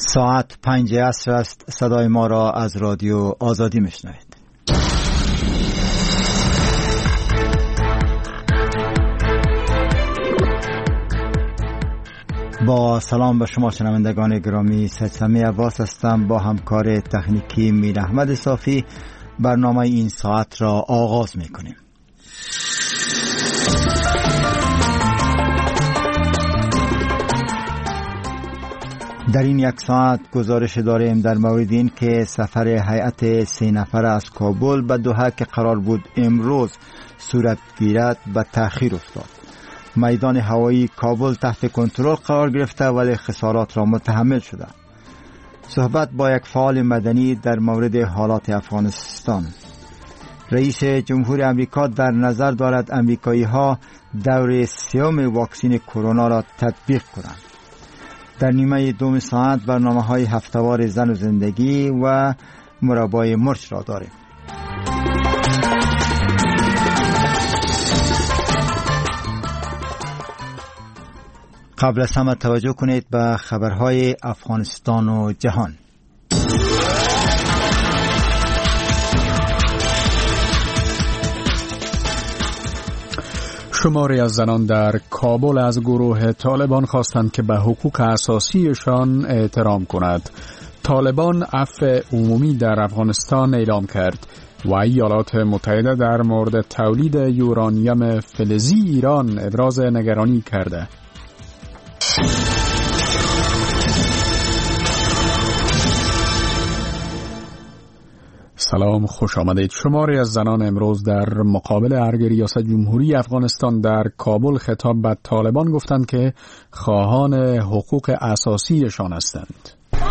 ساعت 5 عصر است. صدای ما را از رادیو آزادی میشنوید. با سلام به شما شنوندگان گرامی، سمی عباس هستم. با همکار تکنیکی میر احمد صافی برنامه این ساعت را آغاز میکنیم. در این یک ساعت گزارش داریم در مورد این که سفر هیئت 3 نفره از کابل به دوحه که قرار بود امروز صورت گیرد به تأخیر افتاد. میدان هوایی کابل تحت کنترل قرار گرفته ولی خسارات را متحمل شده. صحبت با یک فعال مدنی در مورد حالات افغانستان. رئیس جمهور امریکا در نظر دارد امریکایی ها دور 3 واکسن کرونا را تطبیق کنند. در نیمه دوم ساعت برنامه های هفتهوار زن و زندگی و مربای مرچ را داریم. قبل از همه توجه کنید به خبرهای افغانستان و جهان. شماری از زنان در کابل از گروه طالبان خواستند که به حقوق اساسیشان احترام کند. طالبان عفو عمومی در افغانستان اعلام کرد و ایالات متحده در مورد تولید یورانیم فلزی ایران ابراز نگرانی کرده. سلام، خوش آمدید. شماری از زنان امروز در مقابل ارگ ریاست جمهوری افغانستان در کابل خطاب به طالبان گفتند که خواهان حقوق اساسیشان هستند.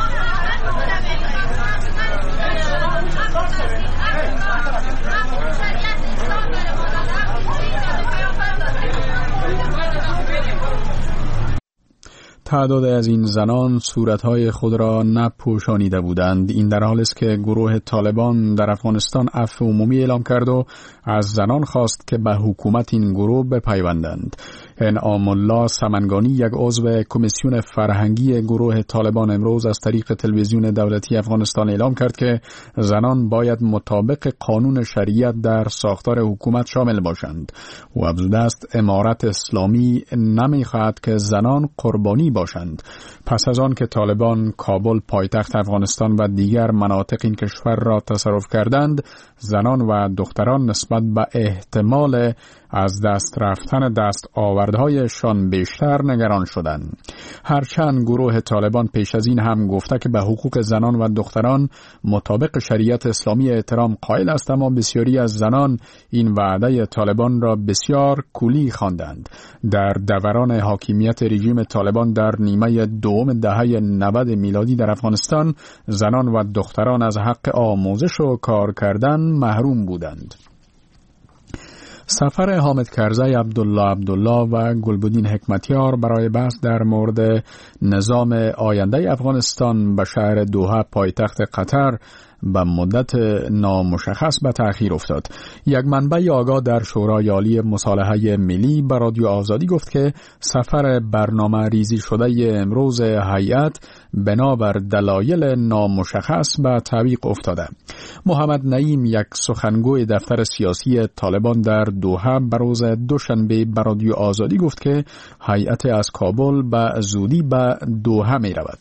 تعداد از این زنان صورتهای خود را نپوشانیده بودند. این در حالی است که گروه طالبان در افغانستان عفو عمومی اعلام کرد و از زنان خواست که به حکومت این گروه بپیوندند. انعام الله سمنگانی، یک عضو کمیسیون فرهنگی گروه طالبان، امروز از طریق تلویزیون دولتی افغانستان اعلام کرد که زنان باید مطابق قانون شریعت در ساختار حکومت شامل باشند و افزوده است امارت اسلامی نمی‌خواهد که زنان قربانی باشند. پس از آن که طالبان کابل پایتخت افغانستان و دیگر مناطق این کشور را تصرف کردند، زنان و دختران نسبت به احتمال از دست رفتن دستاوردهایشان بیشتر نگران شدند. هرچند گروه طالبان پیش از این هم گفته که به حقوق زنان و دختران مطابق شریعت اسلامی احترام قائل است، اما بسیاری از زنان این وعده طالبان را بسیار کولی خواندند. در دوران حاکمیت رژیم طالبان در نیمه دوم دهه 90 میلادی در افغانستان، زنان و دختران از حق آموزش و کار کردن محروم بودند. سفر حامد کرزی، عبدالله و گلبدین حکمتیار برای بحث در مورد نظام آینده افغانستان به شهر دوحه پایتخت قطر به مدت نامشخص به تأخیر افتاد. یک منبع آگاه در شورای عالی مصالحه ملی به رادیو آزادی گفت که سفر برنامه ریزی شده امروز هیئت بنابر دلایل نامشخص به تعویق افتاده. محمد نعیم، یک سخنگوی دفتر سیاسی طالبان در دوحه، به روز دوشنبه به رادیو آزادی گفت که هیئت از کابل به زودی به دوحه می رود.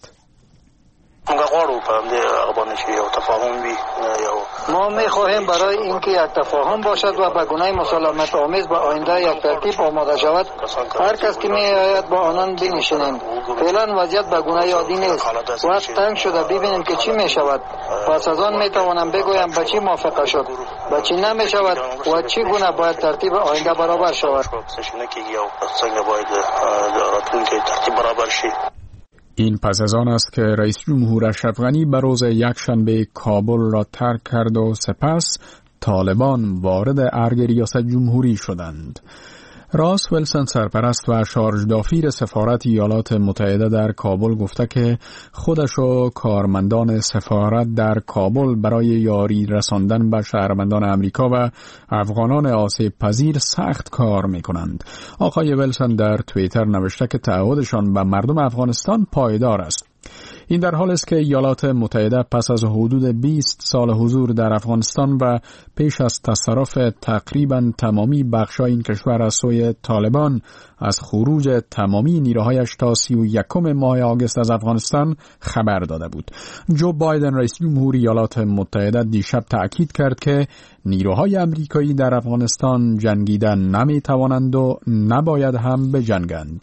ما می‌خواهیم برای اینکه یک تفاهم باشد و به گونه مسالمت آمیز به آینده یک ترتیب آماده شود، هر کس که می‌آید با آنان بنشینیم. فعلا وضعیت به گونه عادی نیست. وقت تنگ شده، ببینیم که چی می‌شود. پس از آن می‌توانم بگویم به چی موافقه شد، به چی نمی‌شود و چی گونه باید ترتیب آینده برابر شود. این پس از آن است که رئیس جمهور اشرف غنی به روز یکشنبه کابل را ترک کرد و سپس طالبان وارد ارگ ریاست جمهوری شدند. راس ویلسون، سرپرست و شارژ دافیر سفارت ایالات متحده در کابل، گفته که خودش و کارمندان سفارت در کابل برای یاری رساندن به شهروندان امریکا و افغانان آسیب پذیر سخت کار می کنند. آقای ویلسون در توییتر نوشته که تعهدشان به مردم افغانستان پایدار است. این در حال است که ایالات متحده پس از حدود 20 سال حضور در افغانستان و پیش از تصرف تقریباً تمامی بخشای این کشور از سوی طالبان از خروج تمامی نیروهایش تا 31 ماه آگوست از افغانستان خبر داده بود. جو بایدن رئیس جمهور ایالات متحده دیشب تأکید کرد که نیروهای امریکایی در افغانستان جنگیدن نمی توانند و نباید هم بجنگند.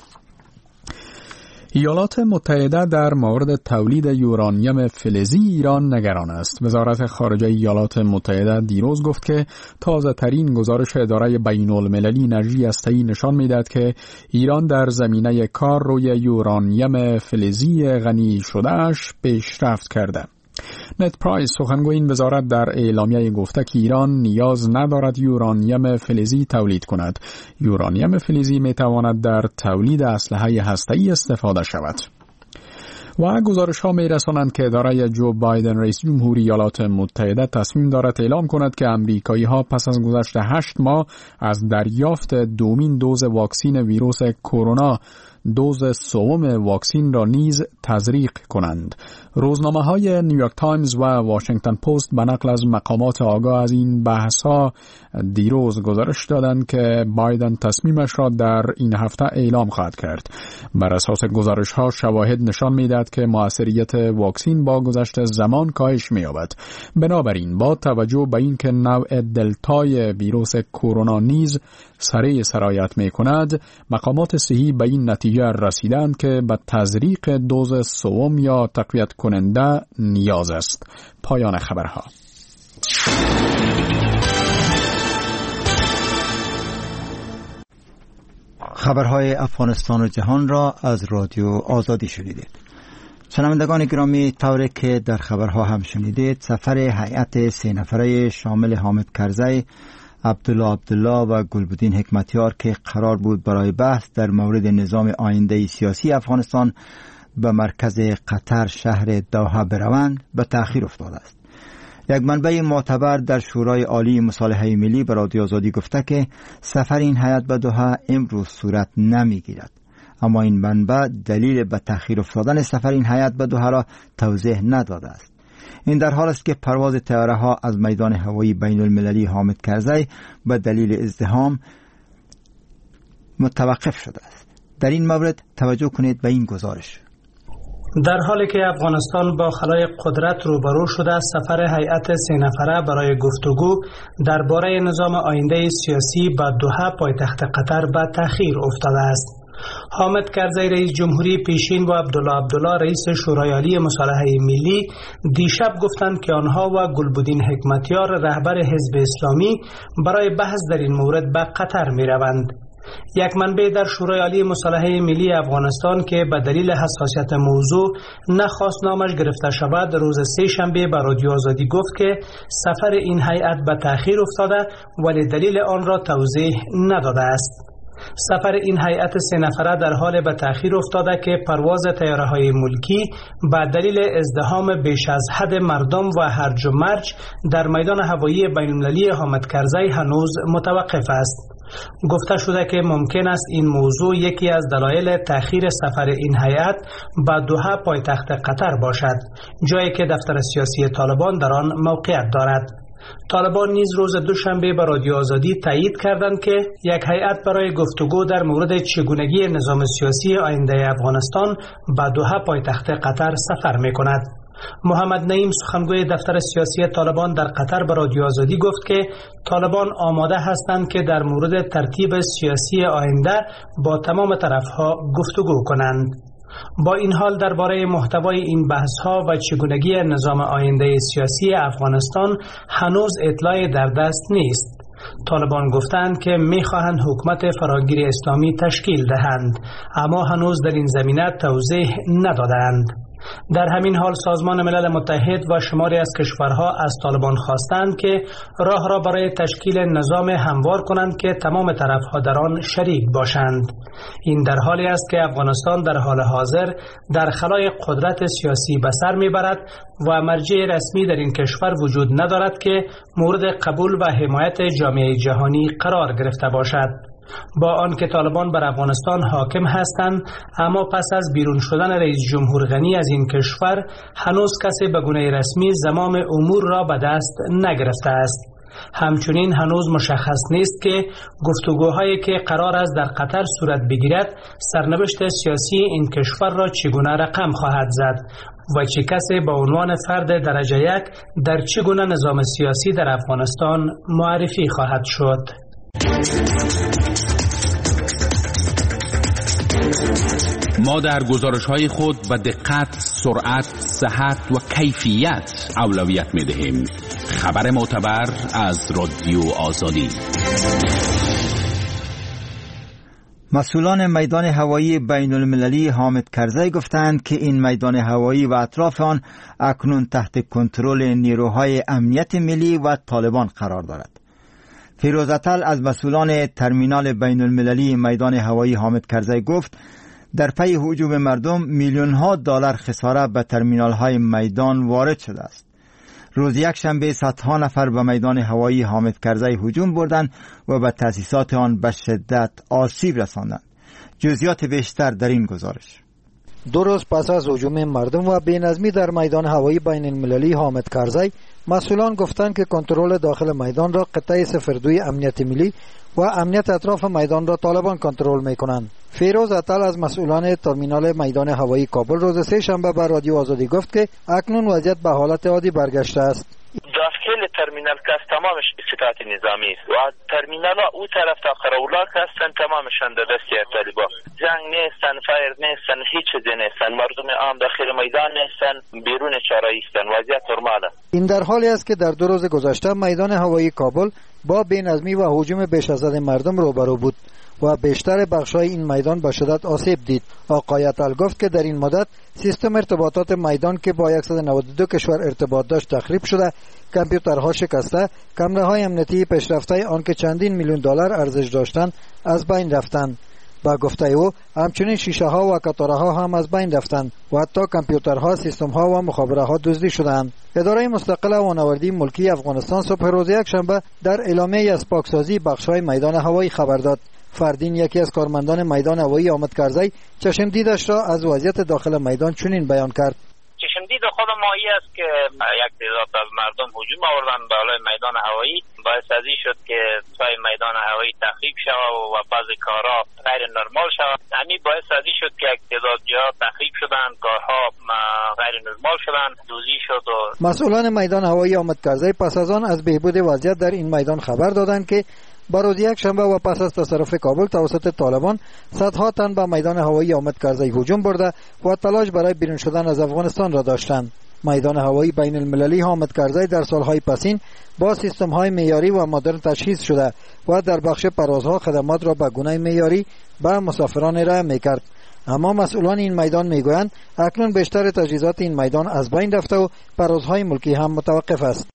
ایالات متحده در مورد تولید یورانیم فلزی ایران نگران است. وزارت خارجه ایالات متحده دیروز گفت که تازه ترین گزارش اداره بین المللی انرژی هسته‌ای نشان می‌دهد که ایران در زمینه کار روی یورانیم فلزی غنی شده‌اش پیشرفت کرده. نت پرایس سخنگوی این وزارت در اعلامیه گفته که ایران نیاز ندارد یورانیم فلزی تولید کند. یورانیم فلزی می تواند در تولید اسلحه هسته‌ای استفاده شود. و گزارش ها می رسانند که اداره جو بایدن رئیس جمهوری ایالات متحده تصمیم دارد اعلام کند که امریکایی ها پس از گذشت 8 ماه از دریافت دومین دوز واکسین ویروس کرونا دوز سوم واکسین را نیز تزریق کنند. روزنامه‌های نیویورک تایمز و واشنگتن پست به نقل از مقامات آگاه از این بحث‌ها دیروز گزارش دادند که بایدن تصمیمش را در این هفته اعلام خواهد کرد. بر اساس گزارش‌ها شواهد نشان می‌دهد که موثریت واکسین با گذشت زمان کاهش می‌یابد. بنابراین با توجه به اینکه نوع دلتای ویروس کرونا نیز سریع سرایت می‌کند، مقامات صحی به این نتیجه رسیدند که به تزریق دوز سوم یا تقویت کننده نیاز است. پایان خبرها. خبرهای افغانستان و جهان را از رادیو آزادی شنیدید. شنوندگان گرامی، طوری که در خبرها هم شنیدید، سفر هیئت 3 نفره شامل حامد کرزی، عبدالله و گلبدین حکمتیار که قرار بود برای بحث در مورد نظام آینده سیاسی افغانستان به مرکز قطر شهر دوحه بروند به تأخیر افتاده است. یک منبع معتبر در شورای عالی مصالحه ملی به رادیو آزادی گفته که سفر این هیئت به دوحه امروز صورت نمیگیرد، اما این منبع دلیل به تأخیر افتادن سفر این هیئت به دوحه را توضیح نداده است. این در حال است که پرواز طیاره ها از میدان هوایی بین المللی حامد کرزی به دلیل ازدحام متوقف شده است. در این مورد توجه کنید به این گزارش. در حالی که افغانستان با خلای قدرت روبرو شده، سفر هیئت 3 نفره برای گفتگو درباره نظام آینده سیاسی به دوحه پایتخت قطر به تأخیر افتاده است. حامد کرزی رئیس جمهوری پیشین و عبدالله رئیس شورای عالی مصالحه ملی دیشب گفتند که آنها و گلبدین حکمتیار رهبر حزب اسلامی برای بحث در این مورد به قطر می روند. یک منبع در شورای عالی مصالحه ملی افغانستان که به دلیل حساسیت موضوع نخواست نامش گرفته شود، روز 3 شنبه به رادیو آزادی گفت که سفر این هیئت به تأخیر افتاده ولی دلیل آن را توضیح نداده است. سفر این هیئت 3 نفره در حال به تأخیر افتاده که پرواز طیاره‌های ملکی به دلیل ازدحام بیش از حد مردم و هرج و مرج در میدان هوایی بین‌المللی حامد کرزی هنوز متوقف است. گفته شده که ممکن است این موضوع یکی از دلایل تأخیر سفر این هیئت به دوحه پایتخت قطر باشد، جایی که دفتر سیاسی طالبان در آن موقعیت دارد. طالبان نیز روز دوشنبه به رادیو آزادی تایید کردند که یک هیئت برای گفتگو در مورد چگونگی نظام سیاسی آینده افغانستان به دوحه پایتخت قطر سفر می‌کند. محمد نعیم سخنگوی دفتر سیاسی طالبان در قطر به رادیو آزادی گفت که طالبان آماده هستند که در مورد ترتیب سیاسی آینده با تمام طرفها گفتگو کنند. با این حال درباره محتوای این بحث‌ها و چگونگی نظام آینده سیاسی افغانستان هنوز اطلاعی در دست نیست. طالبان گفتند که می‌خواهند حکومت فراگیر اسلامی تشکیل دهند، اما هنوز در این زمینه توضیح ندادند. در همین حال سازمان ملل متحد و شماری از کشورها از طالبان خواستند که راه را برای تشکیل نظام هموار کنند که تمام طرفها در آن شریک باشند. این در حالی است که افغانستان در حال حاضر در خلای قدرت سیاسی به سر میبرد و مرجع رسمی در این کشور وجود ندارد که مورد قبول و حمایت جامعه جهانی قرار گرفته باشد. با آنکه طالبان بر افغانستان حاکم هستند، اما پس از بیرون شدن رئیس جمهور غنی از این کشور هنوز کسی به گونه رسمی زمام امور را به دست نگرفته است. همچنین هنوز مشخص نیست که گفتگوهایی که قرار است در قطر صورت بگیرد سرنوشت سیاسی این کشور را چگونه رقم خواهد زد و چه کسی به عنوان فرد درجه یک در چگونه نظام سیاسی در افغانستان معرفی خواهد شد. ما در گزارش‌های خود به دقت، سرعت، صحت و کیفیت اولویت می‌دهیم. خبر معتبر از رادیو آزادی. مسئولان میدان هوایی بین المللی حامد کرزی گفتند که این میدان هوایی و اطراف آن اکنون تحت کنترل نیروهای امنیت ملی و طالبان قرار دارد. فیروز اتل از مسئولان ترمینال بین المللی میدان هوایی حامد کرزی گفت در پی هجوم مردم میلیون‌ها دلار خساره به ترمینال‌های میدان وارد شده است. روز یک شنبه صدها نفر به میدان هوایی حامد کرزی هجوم بردند و به تأسیسات آن به شدت آسیب رساندند. جزئیات بیشتر در این گزارش. 2 روز پس از هجوم مردم و بی‌نظمی در میدان هوایی بین المللی حامد کرزی، مسئولان گفتند که کنترل داخل میدان را قطعه 02 امنیت ملی و امنیت اطراف میدان را طالبان کنترل می‌کنند. فیروز اتل از مسئولان ترمینال میدان هوایی کابل روز سه شنبه به رادیو آزادی گفت که اکنون وضعیت به حالت عادی برگشته است. داخل ترمینال که تمامش به صفت نظامی است و ترمینال ها او طرف تا قراولاک هستن تمامشان در دست طالبان. جنگ نیستن، فایر نیستن، هیچ چیزی نیستن. مردم عام داخل میدان نیستن، بیرون چرایی هستن. وضعیت نرماله. این در حالی است که در 2 روز گذشته میدان هوایی کابل با بی‌نظمی و هجوم بیش از حد مردم روبرو بود و بیشتر بخش‌های این میدان به شدت آسیب دید. آقای اتل گفت که در این مدت سیستم ارتباطات میدان که با 192 کشور ارتباط داشت تخریب شده، کامپیوترها شکسته، کامراهای امنیتی پیشرفته آن که چندین میلیون دلار ارزش داشتند از بین رفتند. با گفته او همچنین شیشه ها و کاتوره ها هم از بین رفتند و حتی کامپیوترها، سیستم ها و مخابره ها دزدی شدند. اداره مستقل وانوردی ملکی افغانستان صبح روز یک شنبه در اعلامیه از پاکسازی بخش‌های میدان هوایی خبر داد. فردین، یکی از کارمندان میدان هوایی حامد کرزی، چشم دیدش را از وضعیت داخل میدان چنین بیان کرد. چشم دید خود ما است که یک تعداد از مردم هجوم آوردن بالای میدان هوایی، باعث ازی شد که سای میدان هوایی تخریب شود و بعضی کارها غیر نرمال شود. همین باعث ازی شد که یک تعداد جاها تخریب شدن، کارها غیر نرمال شدن، دوزی شد. و مسئولان میدان هوایی حامد کرزی پس از آن از بهبود وضعیت در این میدان خبر دادند که با روز یک شنبه و پس از تصرف کابل توسط طالبان صدها تن به میدان هوایی حامد کرزی هجوم برده و تلاش برای بیرون شدن از افغانستان را داشتند. میدان هوایی بین المللی حامد کرزی در سالهای پسین با سیستم های معیاری و مدرن تجهیز شده و در بخش پروازها خدمات را به گونه معیاری به مسافران ارائه میکرد. اما مسئولان این میدان میگویند اکنون بیشتر تجهیزات این میدان از بین رفته و پروازهای ملکی هم متوقف است.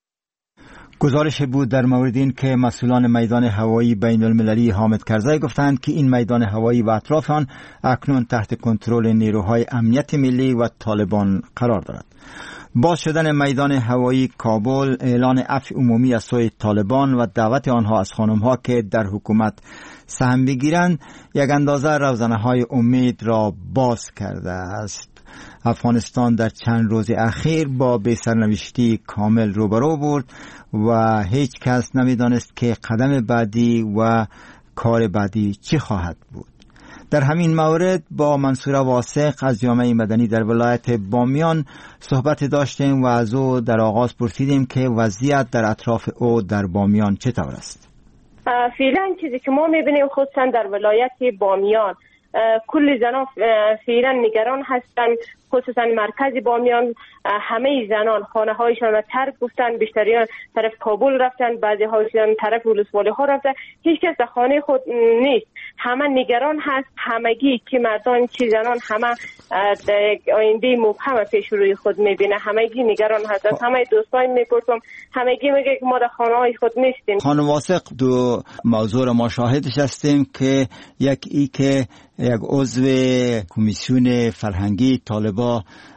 گزارش بود در مورد این که مسئولان میدان هوایی بین المللی حامد کرزی گفتند که این میدان هوایی و اطراف آن اکنون تحت کنترل نیروهای امنیت ملی و طالبان قرار دارد. باز شدن میدان هوایی کابل اعلان عفو عمومی از سوی طالبان و دعوت آنها از خانم‌ها که در حکومت سهم بگیرند یک اندازه روزنه‌های امید را باز کرده است. افغانستان در چند روز اخیر با بی‌سرنوشتی کامل روبرو بود و هیچ کس نمی‌دانست که قدم بعدی و کار بعدی چی خواهد بود. در همین مورد با منصور واثق از جامعه مدنی در ولایت بامیان صحبت داشتیم و از او در آغاز پرسیدیم که وضعیت در اطراف او در بامیان چطور است. فعلا چیزی که ما می‌بینیم خصوصا در ولایت بامیان کل زنان فعلا نگران هستند، خصوصا مرکز بامیان همه زنان خانه هایشان را ترک گفتن، بیشتریان طرف کابل رفتن، بعضی هایشان طرف ولسوالی ها رفتن، هیچ کس در خانه خود نیست، همه نگران هست، همگی که مردان چی زنان همه آینده مبهم پیش روی خود میبینه، همگی نگران هست. از همه دوستان میپرسم، همگی میگه که ما در خانه های خود نیستیم. خانم واثق، دو موضوع را ما شاهدش هستیم که یک عضو کمیسیون فرهنگی طالبا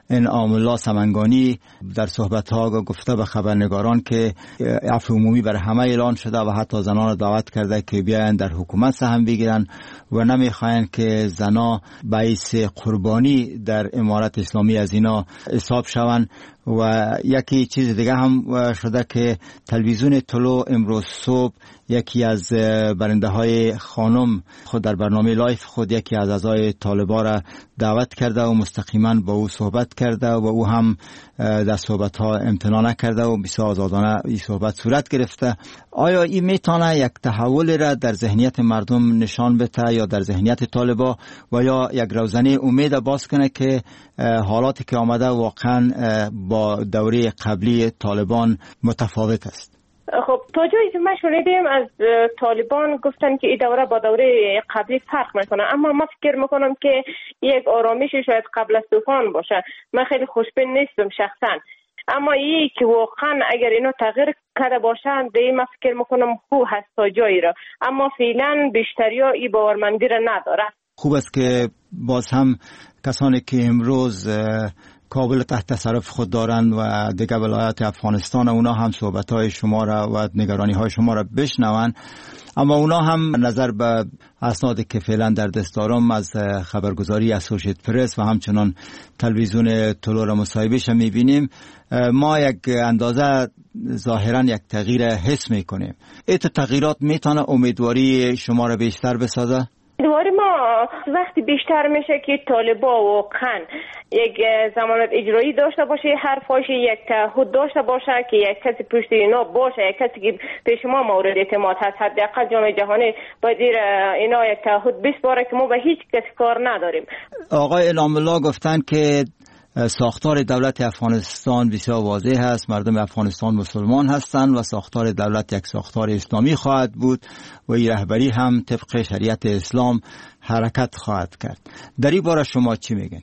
انعام الله سمنگانی در صحبت‌ها گفته به خبرنگاران که عفو عمومی بر همه اعلان شده و حتی زنان را دعوت کرده که بیاین در حکومت سهم بگیرن و نمیخواین که زنا باعث قربانی در امارت اسلامی از اینا حساب شوند. و یکی چیز دیگه هم شده که تلویزیون طلوع امروز صبح یکی از برنده های خانم خود در برنامه لایف خود یکی از اعضای طالبان را دعوت کرده و مستقیما با او صحبت کرده و او هم در صحبت ها امتناع نکرده و بسیار آزادانه این صحبت صورت گرفته. آیا این میتونه یک تحول را در ذهنیت مردم نشان بده یا در ذهنیت طالبان و یا یک روزنه امید باز کنه که حالاتی که آمده واقعا با دوره قبلی طالبان متفاوت است؟ خب تا جایی که ما شنیدیم از طالبان گفتن که این دوره با دوره قبلی فرق میکنه، اما من فکر میکنم که یک آرامشی شاید قبل از طوفان باشه. من خیلی خوشبین نیستم شخصا، اما این که واقعا اگر اینو تغییر کرده باشن دیگه من فکر میکنم خوب هست تا جایی را، اما فعلا بیشتری ها این باورمندی را نداره. خوب است که باز هم کسانی که امروز کابل تحت تصرف خود دارند و دیگر ولایات افغانستان اونا هم صحبت‌های شما را و نگرانی‌های شما را بشنوند، اما اونا هم نظر به اسنادی که فعلا در دست دارم از خبرگزاری اسوشییتد پرس و همچنان تلویزیون طلوع را مصاحبهش می‌بینیم ما یک اندازه ظاهراً یک تغییر حس می‌کنیم. این تغییرات میتونه امیدواری شما را بیشتر بسازه؟ امیدواری ما وقتی بیشتر میشه که طالبا واقعا یک ضمانت اجرایی داشته باشه، حرفاش یک تعهد داشته باشه که یک کسی پشت اینا باشه، یک کسی که پیش ما مورد اعتماد هست. حداقل جامعه جهانی باید اینا یک تعهد بسپاره که ما به هیچ کسی کار نداریم. آقای انعام الله گفتن که ساختار دولت افغانستان بسیار واضح است، مردم افغانستان مسلمان هستند و ساختار دولت یک ساختار اسلامی خواهد بود و این رهبری هم طبق شریعت اسلام حرکت خواهد کرد. در این باره شما چی میگین؟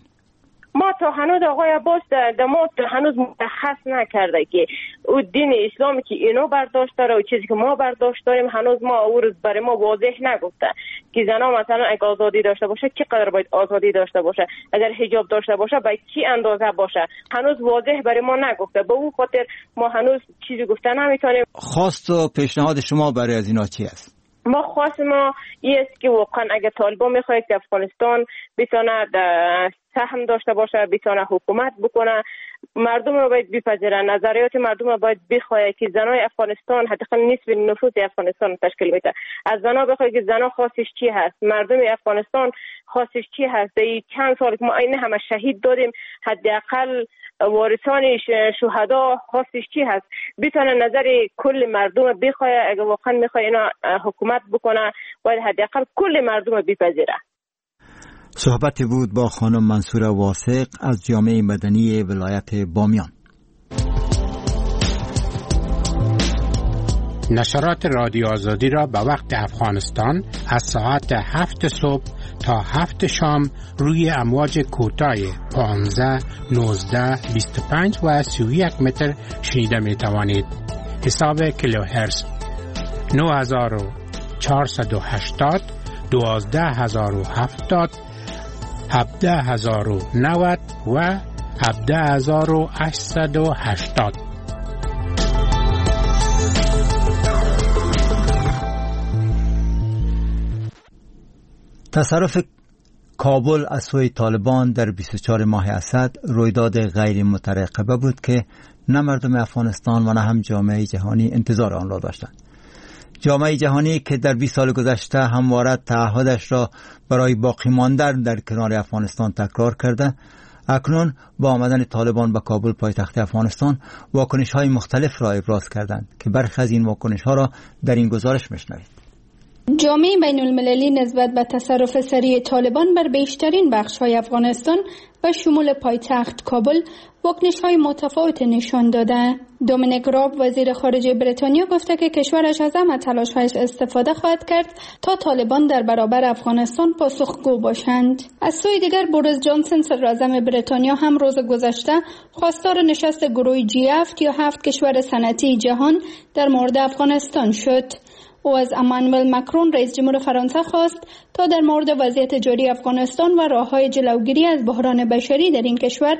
ما تا هنوز آقای عباس ما هنوز متخص نکرده که او دین اسلامی که اینو برداشت داره و چیزی که ما برداشت داریم هنوز ما او روز برای ما واضح نگفته که زنا مثلا اگه آزادی داشته باشه چقدر باید آزادی داشته باشه، اگر حجاب داشته باشه باید چی اندازه باشه، هنوز واضح برای ما نگفته. به اون خاطر ما هنوز چیزی گفته نمیتونیم. خواست و پیشنهاد شما برای از اینا چی است؟ ما خواست ما این است که واقعا اگر طالبان میخواد که افغانستان بتونه سهم داشته باشه، بتونه حکومت بکنه، مردم رو باید بپذیرن، نظریات مردم رو باید بخواه که زنای افغانستان حداقل نصف نفوس افغانستان تشکیل بده. از زنا بخواه که زنا خواستش چی هست، مردم افغانستان خواستش چی هست. این چند سال که ما این همه شهید دادیم، حداقل وارثان شهدا خواستش چی هست، بتونه نظر کل مردم بخواه. اگه واقعا میخواه اینا حکومت بکنه باید حداقل کل مردم بپذیره. صحبتی بود با خانم منصوره واثق از جامعه مدنی ولایت بامیان. نشرات رادیو آزادی را به وقت افغانستان از ساعت 7 صبح تا 7 شام روی امواج کوتاه 15, 19, 25 و 31 متر شنیده می توانید. حساب کیلوهرتز 9480, 12070, 17090 و 17880. تصرف کابل از سوی طالبان در 24 ماه اسد رویداد غیر مترقبه بود که نه مردم افغانستان و نه هم جامعه جهانی انتظار آن را داشتند. جامعه جهانی که در 20 سال گذشته همواره تعهدش را برای باقی ماندن در کنار افغانستان تکرار کرده، اکنون با آمدن طالبان به کابل پایتخت افغانستان واکنش‌های مختلف را ابراز کردند که برخی از این واکنش‌ها را در این گزارش میشنوید. جامعه بین المللی نسبت به تصرف سریع طالبان بر بیشترین بخش‌های افغانستان و شمول پایتخت کابل واکنش‌های متفاوت نشان داده. دومینیک راب وزیر خارجه بریتانیا گفته که کشورش از همه تلاش‌هایش استفاده خواهد کرد تا طالبان در برابر افغانستان پاسخگو باشند. از سوی دیگر بوریس جانسون صدراعظم بریتانیا هم روز گذشته خواستار نشست گروه G7 یا 7 کشور صنعتی جهان در مورد افغانستان شد. او از امانوئل مکرون رئیس جمهور فرانسه خواست تا در مورد وضعیت جاری افغانستان و راه‌های جلوگیری از بحران بشری در این کشور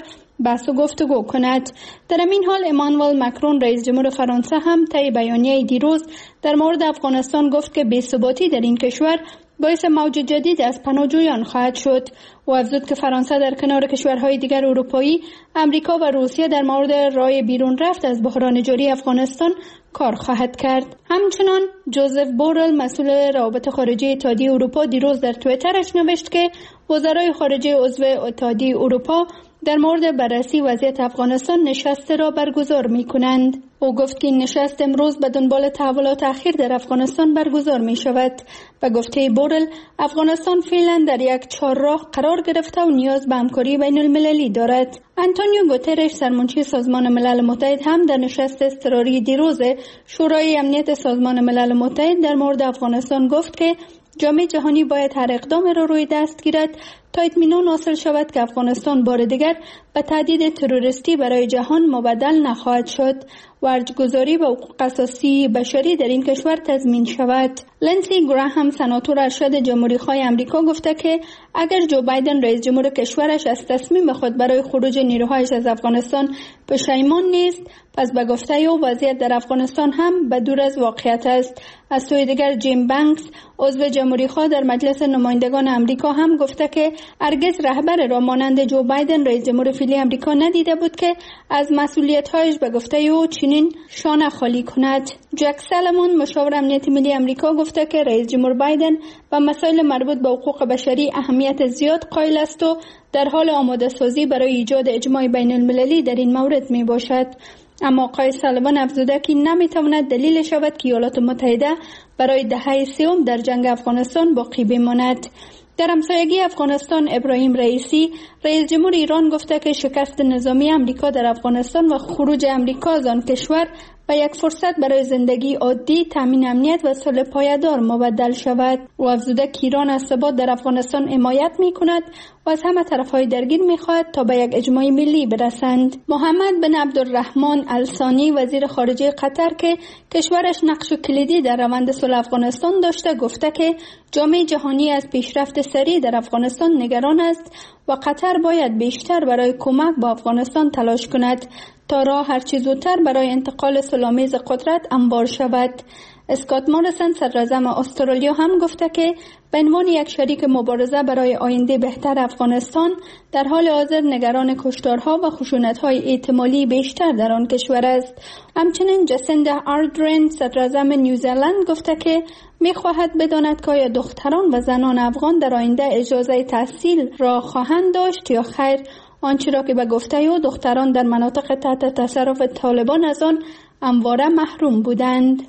بحث و گفتگو کند. در این حال امانوئل مکرون رئیس جمهور فرانسه هم طی بیانیه دیروز در مورد افغانستان گفت که بی‌ثباتی در این کشور باعث موج جدید از پناهجویان خواهد شد و افزود که فرانسه در کنار کشورهای دیگر اروپایی، امریکا و روسیه در مورد راه بیرون رفت از بحران جاری افغانستان کار خواهد کرد. همچنان جوزف بورل مسئول روابط خارجه اتحادیه اروپا دیروز در توییترش نوشت که وزرای خارجه عضو اتحادیه اروپا در مورد بررسی وضعیت افغانستان نشست را برگزار می کنند. او گفت که این نشست امروز به دنبال تحولات اخیر در افغانستان برگزار می شود. به گفته بورل، افغانستان فعلا در یک چهارراه قرار گرفته و نیاز به همکاری بین المللی دارد. آنتونیو گوترش سرمنشی سازمان ملل متحد هم در نشست اضطراری دیروز شورای امنیت سازمان ملل متحد در مورد افغانستان گفت که جامعه جهانی باید هر اقدام را روی دست گیرد تا اطمینان حاصل شود که افغانستان بار دیگر به تهدید تروریستی برای جهان مبدل نخواهد شد و ارزگذاری به حقوق اساسی بشری در این کشور تضمین شود. لنسی گراهام سناتور ارشد جمهوری‌خواه آمریکا گفته که اگر جو بایدن رئیس جمهور کشورش از تصمیم خود برای خروج نیروهایش از افغانستان پشیمان نیست، پس به گفته او وضعیت در افغانستان هم بدور از واقعیت است. از سوی دیگر جیم بانکس عضو جمهوری‌خواه در مجلس نمایندگان آمریکا هم گفته که هرگز رهبر را مانند جو بایدن رئیس جمهور فعلی آمریکا ندیده بود که از مسئولیت‌هایش به گفته او چنین شانه خالی کند. جک سالمون مشاور امنیت ملی آمریکا گفته که رئیس جمهور بایدن به مسائل مربوط به حقوق بشری اهمیت زیاد قائل است و در حال آماده سازی برای ایجاد اجماع بین المللی در این مورد می باشد. اما آقای سالمون افزوده که نمیتواند دلیل شود که ایالات متحده برای دهه سوم در جنگ افغانستان باقی بماند. در همسایگی افغانستان ابراهیم رئیسی رئیس جمهور ایران گفته که شکست نظامی امریکا در افغانستان و خروج امریکا از آن کشور به یک فرصت برای زندگی عادی، تامین امنیت و صلح پایدار مبدل شود. او افزوده که ایران از ثبات در افغانستان حمایت می‌کند و از همه طرف‌های درگیر می‌خواهد تا به یک اجماع ملی برسند. محمد بن عبدالرحمن الثانی وزیر خارجه قطر که کشورش نقش کلیدی در روند صلح افغانستان داشته گفته که جامعه جهانی از پیشرفت سریع در افغانستان نگران است و قطر باید بیشتر برای کمک به افغانستان تلاش کند تا راه هرچه زودتر برای انتقال صلح‌آمیز قدرت هموار شود. اسکات موریسن صدراعظم استرالیا هم گفته که به عنوان یک شریک مبارزه برای آینده بهتر افغانستان در حال حاضر نگران کشتارها و خشونت‌های احتمالی بیشتر در آن کشور است. همچنین جسیندا آردرن صدراعظم نیوزلند گفته که می‌خواهد بداند که آیا دختران و زنان افغان در آینده اجازه تحصیل را خواهند داشت یا خیر. آنچه را که به گفته او دختران در مناطق تحت تصرف طالبان از آن همواره محروم بودند.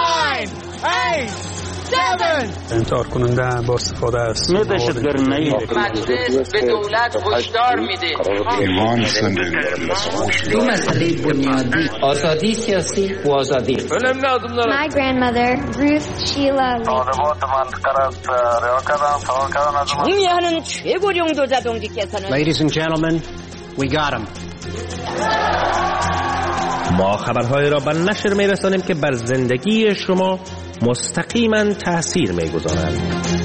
9 8 7 انکار کننده با استفاده از مجلس به دولت هشدار میده دو مسئله بنیادی: آزادی سیاسی و آزادی. My grandmother, Ruth Sheila Lee. Ladies and gentlemen, we got him. ما خبرهای را به نشر می‌رسانیم که بر زندگی شما مستقیما تأثیر می‌گذارند.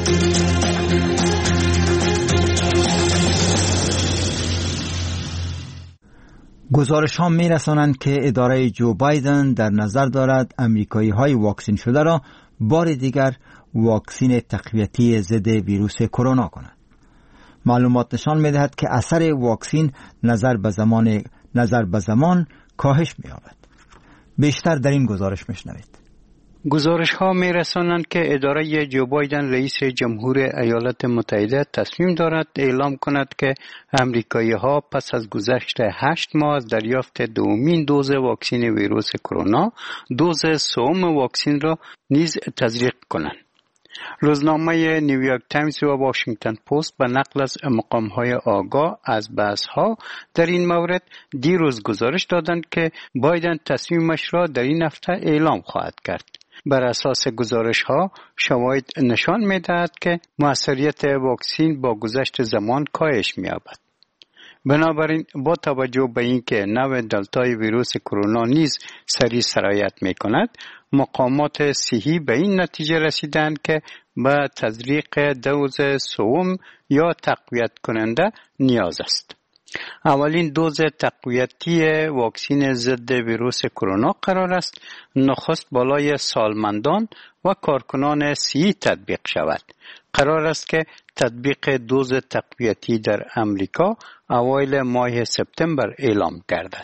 گزارش ها می‌رسانند که اداره جو بایدن در نظر دارد امریکایی های واکسین شده را بار دیگر واکسین تقویتی ضد ویروس کرونا کنند. معلومات نشان می‌دهد که اثر واکسین نظر به زمان کاهش می‌یابد. بیشتر در این گزارش میشنوید. گزارش ها می رسانند که اداره جو بایدن رئیس جمهور ایالات متحده تصمیم دارد اعلام کند که امریکایی ها پس از گذشت 8 ماه از دریافت دومین دوز واکسن ویروس کرونا، دوز سوم واکسن را نیز تزریق کنند. روزنامه نیویورک تایمز و واشنگتن پست به نقل از مقام‌های آگاه از بحث‌ها در این مورد دیروز گزارش دادند که بایدن تصمیمش را در این هفته اعلام خواهد کرد. بر اساس گزارش‌ها شواهد نشان می‌دهد که موثریت واکسن با گذشت زمان کاهش می‌یابد. بنابراین با توجه به اینکه نوع دلتای ویروس کرونا نیز سریع سرایت می‌کند، مقامات صحی به این نتیجه رسیدند که به تزریق دوز سوم یا تقویت کننده نیاز است. اولین دوز تقویتی واکسن ضد ویروس کرونا قرار است نخست بالای سالمندان و کارکنان صحی تطبیق شود. قرار است که تطبیق دوز تقویتی در امریکا اوایل ماه سپتامبر اعلام گردد.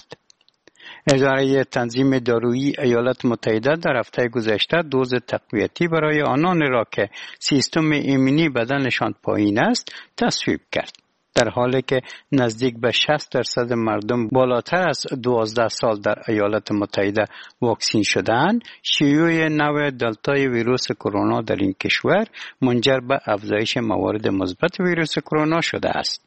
اداره تنظیم دارویی ایالات متحده در هفته گذشته دوز تقویتی برای آنان را که سیستم ایمنی بدنشان پایین است تصویب کرد. در حالی که نزدیک به 60% مردم بالاتر از 12 سال در ایالات متحده واکسین شدند، شیوع نوع دلتای ویروس کرونا در این کشور منجر به افزایش موارد مثبت ویروس کرونا شده است.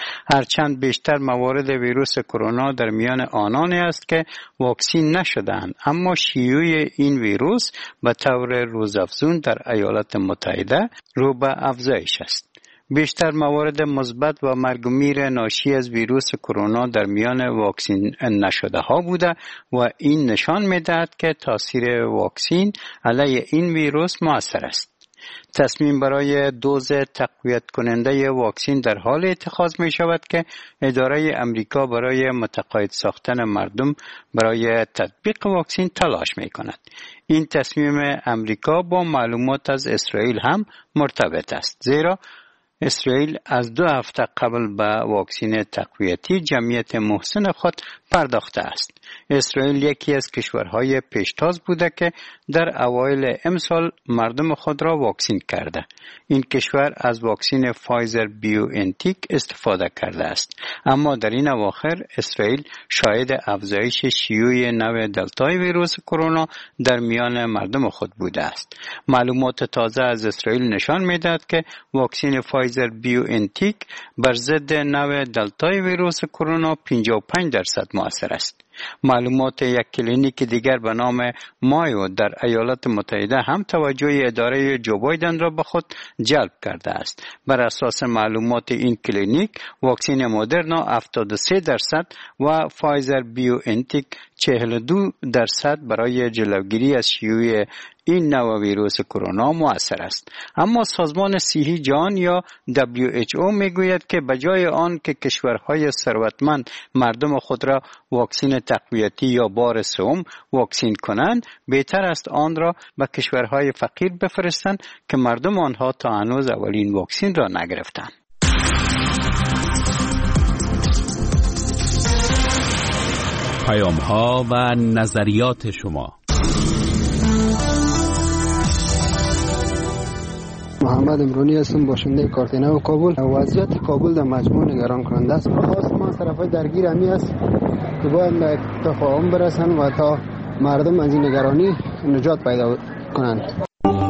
هرچند بیشتر موارد ویروس کرونا در میان آنانی است که واکسین نشدند، اما شیوع این ویروس به طور روزافزون در ایالات متحده رو به افزایش است. بیشتر موارد مثبت و مرگ و میر ناشی از ویروس کرونا در میان واکسین نشده ها بوده و این نشان می‌دهد که تاثیر واکسین علیه این ویروس مؤثر است. تصمیم برای دوز تقویت کننده واکسن در حال اتخاذ می شود که اداره امریکا برای متقاعد ساختن مردم برای تطبیق واکسن تلاش می کند. این تصمیم امریکا با معلومات از اسرائیل هم مرتبط است، زیرا اسرائیل از 2 هفته قبل به واکسن تقویتی جمعیت محسن خود پرداخته است. اسرائیل یکی از کشورهای پیشتاز بوده که در اوایل امسال مردم خود را واکسین کرده. این کشور از واکسن فایزر بیو انتیک استفاده کرده است، اما در این اواخر اسرائیل شاهد افزایش شیوع نوع دلتای ویروس کرونا در میان مردم خود بوده است. معلومات تازه از اسرائیل نشان می‌دهد که واکسن فایزر بیو انتیک بر ضد نوع دلتای ویروس کرونا 55% مؤثر است. معلومات یک کلینیک دیگر به نام مایو در ایالات متحده هم توجه اداره جو بایدن را به خود جلب کرده است. بر اساس معلومات این کلینیک، واکسن مدرنا 73% و فایزر بیو انتیک 42% برای جلوگیری از شیوع این نوع ویروس کرونا مؤثر است. اما سازمان صحی جهان یا WHO میگوید که بجای آن که کشورهای ثروتمند مردم خود را واکسن تقویتی یا بار سوم واکسین کنند، بهتر است آن را به کشورهای فقیر بفرستند که مردم آنها تا هنوز اولین واکسن را نگرفتند. پیام‌ها و نظریات شما. محمد امرانی هستم، باشنده کارتنه و کابل. وضعیت کابل در مجموع نگران کننده است. خواست ما از طرفای درگیر همی است که باید به تفاهم برسن و تا مردم از این نگرانی نجات پیدا کنند.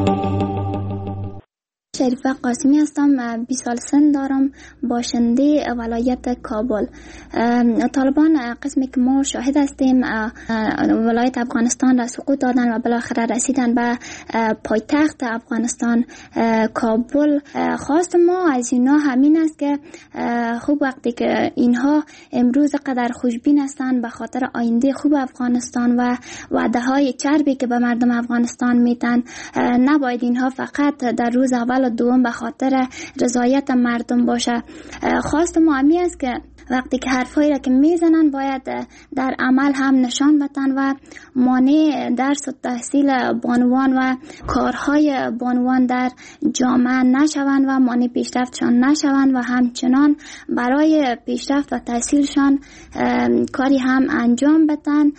شریفه قاسمی هستم، 20 سال سن دارم، باشنده ولایت کابل. طالبان قسمی که ما شاهد هستیم ولایت افغانستان را سقوط دادن و بالاخره رسیدن به پایتخت افغانستان کابل. خواست ما از اینها همین است که خوب وقتی که اینها امروز قدر خوشبین هستند به خاطر آینده خوب افغانستان و وعده های چربی که به مردم افغانستان میتن، نباید اینها فقط در روز اول دوم به خاطر رضایت مردم باشه. خواست ما همی است که وقتی که حرفایی را که میزنن باید در عمل هم نشان بدن و مانع درس و تحصیل بانوان و کارهای بانوان در جامعه نشوند و مانع پیشرفتشان نشوند و همچنان برای پیشرفت و تحصیلشان کاری هم انجام بدن.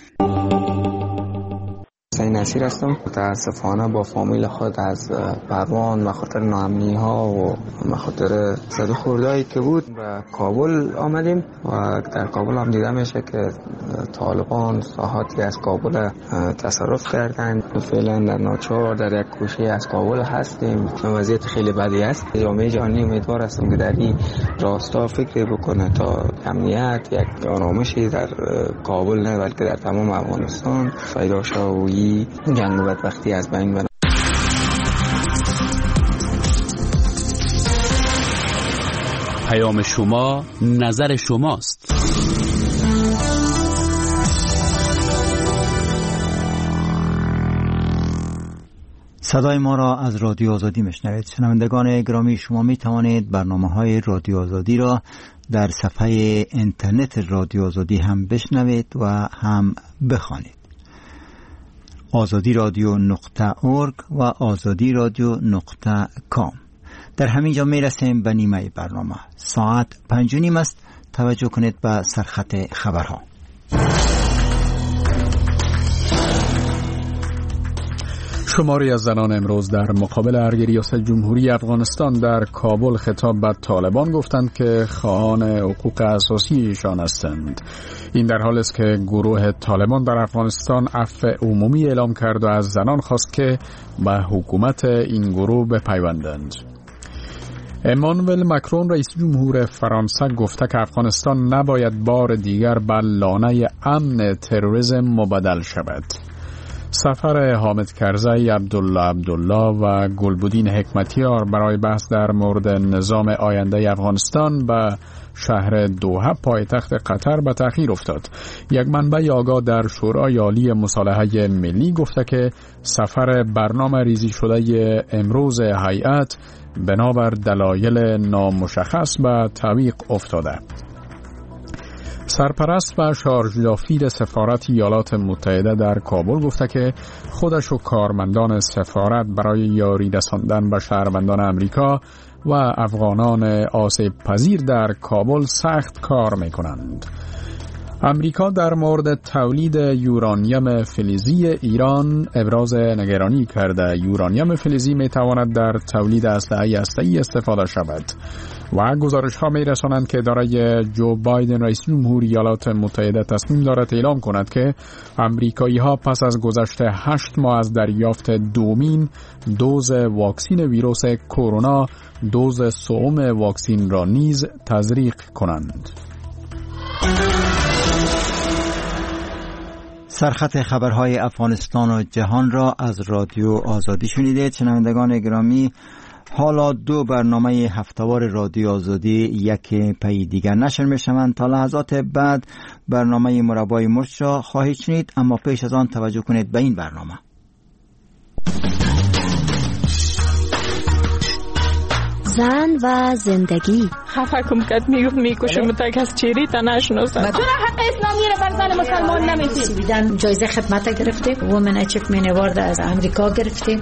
حسین نصیر هستم، متاسفانه با فامیل خود از پروان به خاطر ناامنی ها و به خاطر زد و خوردهایی که بود به کابل آمدیم و در کابل هم دیده میشه که طالبان ساحاتی از کابل تصرف کردن. فعلا در ناچار در یک گوشه از کابل هستیم. وضعیت خیلی بدی است. جامعه جهانی امیدوار هستم که در این راستا فکر بکنه تا امنیت یک آرامشی در کابل نه بلکه در تمام افغانستان پیدا شه و جنگ و بدبختی از بین بره. پیام شما نظر شماست. صدای ما را از رادیو آزادی میشنوید. شنوندگان گرامی، شما می توانید برنامه‌های رادیو آزادی را در صفحه اینترنت رادیو آزادی هم بشنوید و هم بخوانید. azadiradio.org و azadiradio.com. در همین جا می رسیم به نیمه برنامه. ساعت 5:30 است. توجه کنید به سرخط خبرها. شماری از زنان امروز در مقابل ارگ ریاست جمهوری افغانستان در کابل خطاب به طالبان گفتند که خواهان حقوق اساسی ایشان هستند. این در حالی است که گروه طالبان در افغانستان عفو عمومی اعلام کرد و از زنان خواست که به حکومت این گروه بپیوندند. امانوئل مکرون رئیس جمهور فرانسه گفته که افغانستان نباید بار دیگر به لانه امن تروریسم مبدل شود. سفر حامد کرزی، عبدالله و گلبدین حکمتیار برای بحث در مورد نظام آینده افغانستان به شهر دوحه پایتخت قطر به تأخیر افتاد. یک منبع آگاه در شورای عالی مصالحه ملی گفته که سفر برنامه ریزی شده امروز هیئت بنابر دلایل نامشخص به تعویق افتاده. سرپرست و شارژ سفارت ایالات متحده در کابل گفته که خودش و کارمندان سفارت برای یاری رساندن به شهروندان امریکا و افغانان آسیب پذیر در کابل سخت کار می‌کنند. امریکا در مورد تولید یورانیم فلزی ایران ابراز نگرانی کرده. یورانیم فلزی می‌تواند در تولید اسلحه هسته‌ای استفاده شود. و گزارش‌ها می‌رسانند که اداره جو بایدن رئیس جمهور ایالات متحده تصمیم دارد اعلام کند که آمریکایی‌ها پس از گذشت 8 ماه از دریافت دومین دوز واکسن ویروس کرونا، دوز سوم واکسن را نیز تزریق کنند. سرخط خبرهای افغانستان و جهان را از رادیو آزادی شنیدید. شنوندگان گرامی، حالا 2 برنامه هفته‌وار رادیو آزادی یک پی دیگر نشر می‌شوند. تا لحظات بعد برنامه مربای مرچ را خواهید شنید، اما پیش از آن توجه کنید به این برنامه. زن و زندگی. خفه کم کد میکشم تا کس چیری تا نشناسم. چرا حق اسلامی را بر زن مسلمان نمیدید؟ جایزه خدمت گرفتیم، وومن اچیومنت اوارد از امریکا گرفتیم.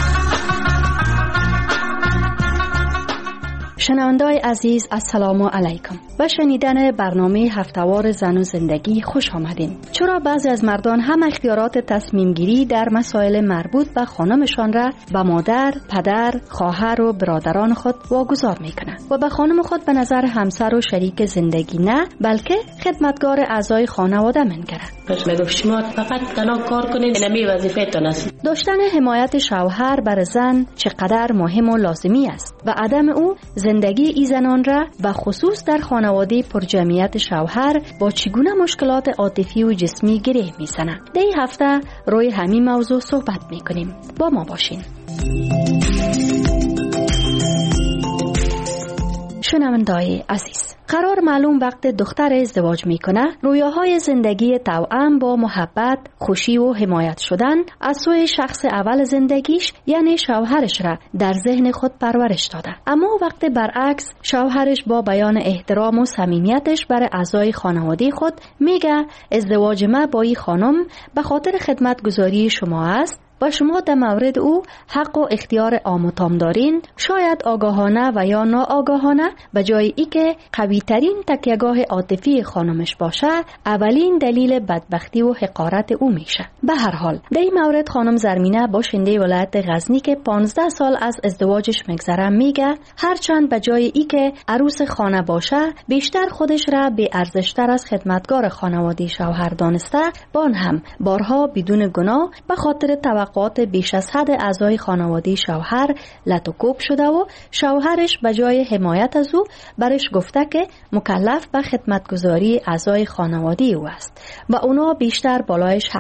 شنونده‌های عزیز، السلام علیکم. به شنیدن برنامه هفته‌وار زن و زندگی خوش آمدین. چرا بعضی از مردان هم اختیارات تصمیم گیری در مسائل مربوط به خانمشان را به مادر، پدر، خواهر و برادران خود واگذار میکنند و به خانم خود به نظر همسر و شریک زندگی نه، بلکه خدمتگار اعضای خانواده می‌گیرند. میگم شما فقط تنها کار کنید، اینمی وظیفه‌تان است. داشتن حمایت شوهر بر زن چقدر مهم و لازمی است و عدم او زندگی ای زنان را به خصوص در خانواده پرجمعیت شوهر با چگونه مشکلات عاطفی و جسمی گره می‌زند. در این هفته روی همین موضوع صحبت می‌کنیم. با ما باشین. شنونده‌های عزیز، قرار معلوم وقت دختر ازدواج میکنه رویاهای زندگی توأم با محبت، خوشی و حمایت شدن از سوی شخص اول زندگیش یعنی شوهرش را در ذهن خود پرورش داده. اما وقت برعکس شوهرش با بیان احترام و صمیمیتش برای اعضای خانواده خود میگه ازدواج ما با این خانم به خاطر خدمتگزاری شما است و شما در مورد او حق و اختیار عام و تام دارین، شاید آگاهانه و یا ناآگاهانه به جای ای که قوی ترین تکیهگاه عاطفی خانمش باشه، اولین دلیل بدبختی و حقارت او میشه. به هر حال در این مورد خانم زرمینه باشنده ولایت غزنی که 15 سال از ازدواجش میگذره میگه هرچند به جای ای که عروس خانه باشه بیشتر خودش را به ارزشتر از خدمتگار خانواده شوهر دانسته، بان هم بارها بدون گناه به خاطر توقعات بیش از حد اعضای خانواده شوهر لط و کوب شده و شوهرش به جای حمایت از او برش گفته که مکلف به خدمتگزاری اعضای خانواده او است و اونا بیشتر بالایش حق دارند.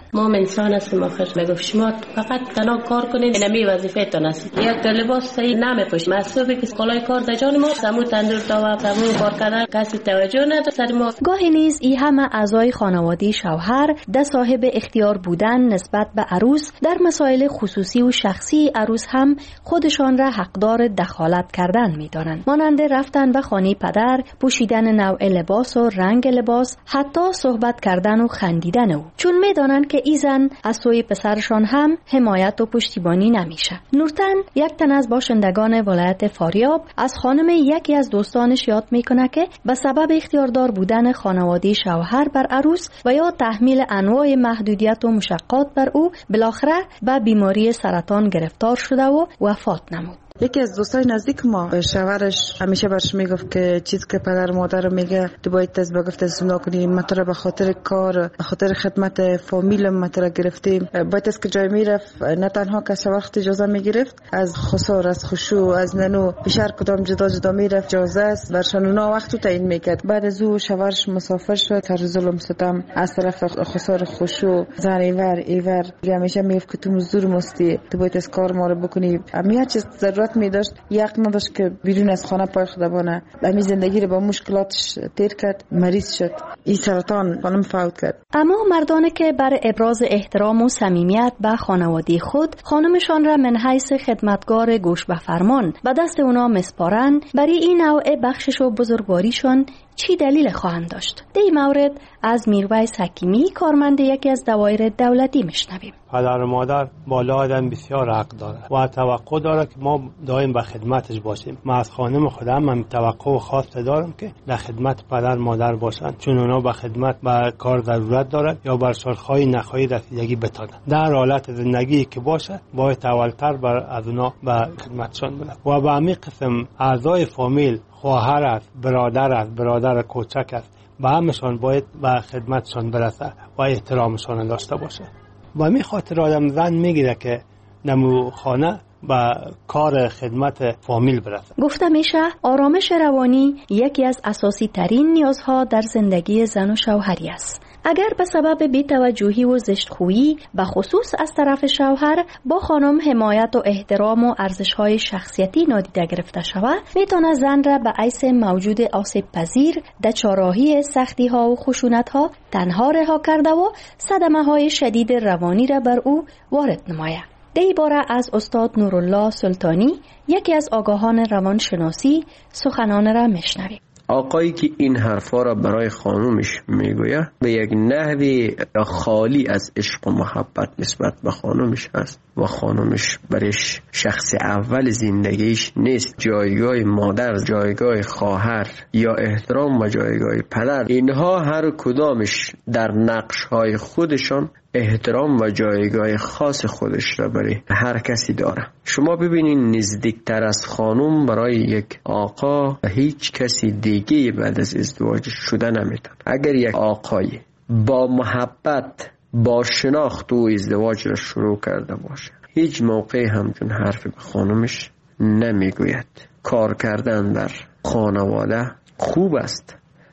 ما انسان هستیم آخر. میگفت شما فقط تنها کار کنید، اینمی وظیفه تان است. یک لباس صحیح نمیپوشید، مسئولی که کالای کار در جان ما سمو تندور تا سمو کار کردن کسی توجه نداره سر ما. گاهی نیز این همه اعضای خانواده شوهر ده صاحب اختیار بودن نسبت به عروس در مسائل خصوصی و شخصی عروس هم خودشان را حقدار دخالت کردن می‌دانند، مانند رفتن به خانه پدر، پوشیدن نوع لباس و رنگ لباس، حتی صحبت کردن و خندیدن او، چون می‌دانند که این زن از سوی پسرشان هم حمایت و پشتیبانی نمیشه. نورتن، یک تن از باشندگان ولایت فاریاب، از خانم یکی از دوستانش یاد میکنه که به سبب اختیاردار بودن خانواده شوهر بر عروس و یا تحمیل انواع محدودیت و مشقات بر او، بالاخره به بیماری سرطان گرفتار شده و وفات نمود. یکی از دوستای نزدیک ما شوهرش همیشه برش میگفت که چیز که پدر مادر میگه تو باید تز بگفت استثنا کنی، مطلب به خاطر کار، به خاطر خدمت فامیل مطلب گرفتیم، باید از که جای میرفت نه تنها که وقت اجازه میگرفت، از خسار، از خشوع، از ننو بیشتر کدام جدا جدا میرفت، اجازه است برشان اونا وقت رو تعیین میکرد. بعد از او شوهرش مسافر شد، هر ظلم ستم از طرف خسار خشوع، زن ایور همیشه میگفت که تو مزدور مستی، تو باید از کار ما رو بکنی. همین چیز ضرورت می داشت، یک نداشت که بیرون از خانه پای خود بانه. همین زندگی رو با مشکلاتش تیر کرد، مریض شد، این سرطان خانم فوت کرد. اما مردانی که بر ابراز احترام و صمیمیت به خانواده خود خانمشان را من حیث خدمتگار گوش به فرمان به دست اونا مسپارند، برای این نوع بخشش و بزرگواریشان چی دلیل خواهند داشت؟ در این مورد از میرویس حکیمی، کارمند یکی از دوایر دولتی، میشنویم. پدر و مادر بالا آدم بسیار حق داره و توقع داره که ما دائم به خدمتش باشیم. من از خانم خودم من توقع خاص دارم که در خدمت پدر مادر باشن، چون اونا به خدمت به کار ضرورت دارن یا بر شرخهای نخواهی رسیدگی بتانن. در حالت زندگی که باشه باید اولتر بر از اونا به خدمتشان بره و به همین قسم اعضای فامیل، خواهر است، برادر کوچک است، به همشان باید به خدمتشان برسه و احترامشان داشته باشه. و همین خاطر آدم زن میگیره که نمو خانه با کار خدمت فامیل برسه. گفته میشه آرامش روانی یکی از اساسی ترین نیازها در زندگی زن و شوهری است. اگر به سبب بی‌توجهی و زشتخویی به خصوص از طرف شوهر با خانم حمایت و احترام و ارزش‌های شخصیتی نادیده گرفته شود، میتونه زن را به عیس موجود آسیب پذیر، دچارهی سختی‌ها و خشونت‌ها تنها رها کرده و صدمه‌های شدید روانی را بر او وارد نماید. دی باره از استاد نورالله سلطانی، یکی از آگاهان روانشناسی، سخنان را میشنویم. آقایی که این حرفا را برای خانومش میگوید به یک نحوی خالی از عشق و محبت نسبت به خانومش هست و خانومش برش شخص اول زندگیش نیست. جایگاه مادر، جایگاه خواهر یا احترام و جایگاه پدر، اینها هر کدامش در نقش‌های خودشان احترام و جایگاه خاص خودش را برای هر کسی داره. شما ببینین نزدیکتر از خانم برای یک آقا هیچ کسی دیگه بعد از ازدواج شده نمیتونه. اگر یک آقای با محبت، با شناخت و ازدواج را شروع کرده باشه، هیچ موقع همچون حرف به خانمش نمیگوید. کار کردن در خانواده خوب است،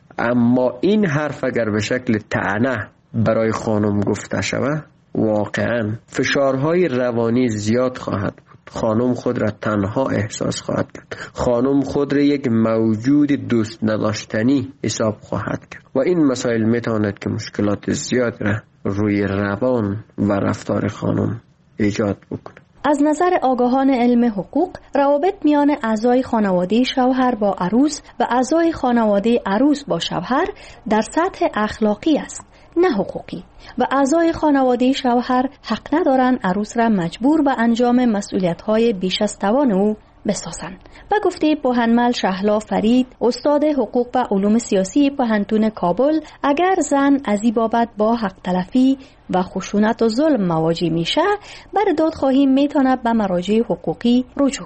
اما این حرف اگر به شکل طعنه برای خانم گفته شود، واقعا فشارهای روانی زیاد خواهد بود. خانم خود را تنها احساس خواهد کرد، خانم خود را یک موجود دوست نداشتنی حساب خواهد کرد و این مسائل میتواند که مشکلات زیاد را روی روان و رفتار خانم ایجاد بکنه. از نظر آگاهان علم حقوق، روابط میان اعضای خانواده شوهر با عروس و اعضای خانواده عروس با شوهر در سطح اخلاقی است، نه حقوقی، و اعضای خانواده شوهر حق ندارند عروس را مجبور به انجام مسئولیت‌های بیش از توان او بسازند. به گفته بوهنمل شهلا فرید، استاد حقوق و علوم سیاسی پوهنتون کابل، اگر زن از این بابت با حق تلفی و خشونت و ظلم مواجه میشه، بر دادخواهی میتونه به مراجع حقوقی رجوع کنه.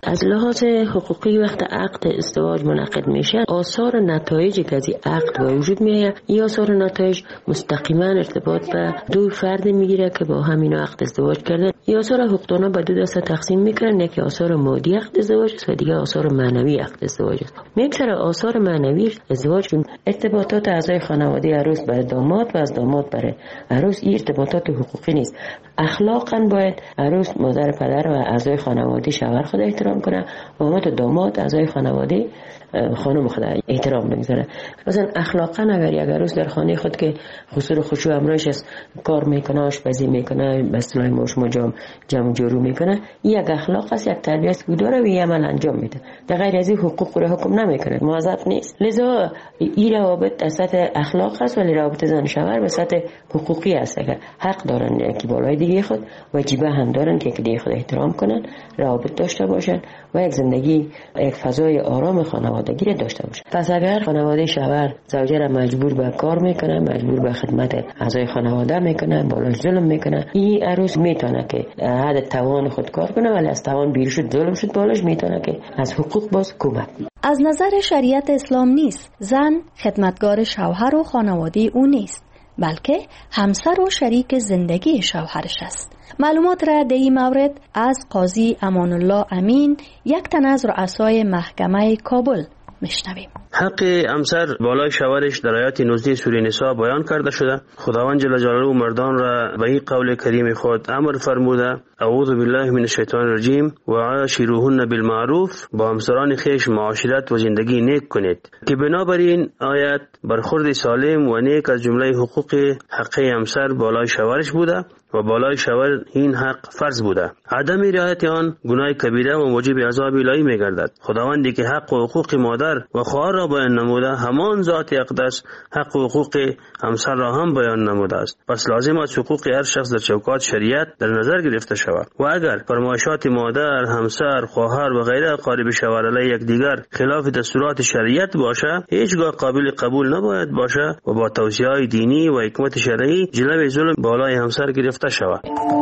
از لحاظ حقوقی وقت عقد ازدواج منعقد میشه، آثار نتایجی که از عقد به وجود میاد، این آثار نتایج مستقیما ارتباط به دو فرد میگیره که با همین عقد ازدواج کردن. این آثار حقوقدانا به دو دسته تقسیم میکنن، یکی آثار مادی عقد ازدواج است و دیگه آثار معنوی عقد ازدواج است. میگذره آثار معنوی ازدواج که ارتباطات اعضای خانواده عروس برای داماد و از داماد برای عروس، این ارتباطات حقوقی نیست. اخلاقا باید عروس مادر پدر و اعضای خانواده شوهر خود احترام کنه و داماد اعضای خانواده خانم خود احترام بگذاره. مثلا اخلاقا اگر یک عروس در خانه خود که خسور خشوع امرش است، کار میکنه، آشپزی میکنه، به اصطلاح مشم جمع جورو میکنه، یک اخلاق است، یک تربیت که داره و عمل انجام میده. در غیر از این حقوق رو حکم نمیکنه، موظف نیست. لذا این روابط از سطح اخلاق است، ولی روابط زن شوهر به سطح حقوقی است که حق دارن که بالای دیگه خود واجبه هم دارن که دیگه خود احترام کنن، روابط داشته باشن و یک زندگی، یک فضای آرام خانوادگی داشته باشه. پس اگر خانواده شوهر زوجه را مجبور به کار میکنه، مجبور به خدمت اعضای خانواده میکنه، بالاش ظلم میکنه، این عروس میتونه که حد توان خود کار کنه، ولی از توان بیرون شد، ظلم شد، بالاش میتونه که از حقوق باز کمک. از نظر شریعت اسلام نیست زن خدمتگار شوهر و خانواده او نیست، بلکه همسر و شریک زندگی شوهرش است. معلومات را در این مورد از قاضی امان الله امین، یک تن از رؤسای محکمه کابل، میشنویم. حق همسر بالای شوهرش در آیات 19 سوره نساء بیان کرده شده. خداوند جل جلاله مردان را به این قول کریم خود امر فرموده: اعوذ بالله من الشیطان الرجیم و عاشروهن بالمعروف، با همسران خیش معاشرت و زندگی نیک کنید، که بنابراین آیت برخورد سالم و نیک از جمله حقوق حق همسر بالای شوهرش بوده و بالای شوهر این حق فرض بوده. عدم رعایت آن گناه کبیره و موجب عذاب الهی می‌گردد. خداوندی که حق و حقوق مادر و خواهر را بیان نموده، همان ذات اقدس حق و حقوق همسر را هم بیان نموده است. پس لازم است حقوق هر شخص در چوکات شریعت در نظر گرفته شود و اگر فرمایشات مادر، همسر، خواهر و غیره اقارب شوهر علیه یکدیگر خلاف دستورات شریعت باشه، هیچگاه قابل قبول نباید باشه و با توصیه‌های دینی و حکمت شرعی جلوه ظلم بالای همسر گرفته شود.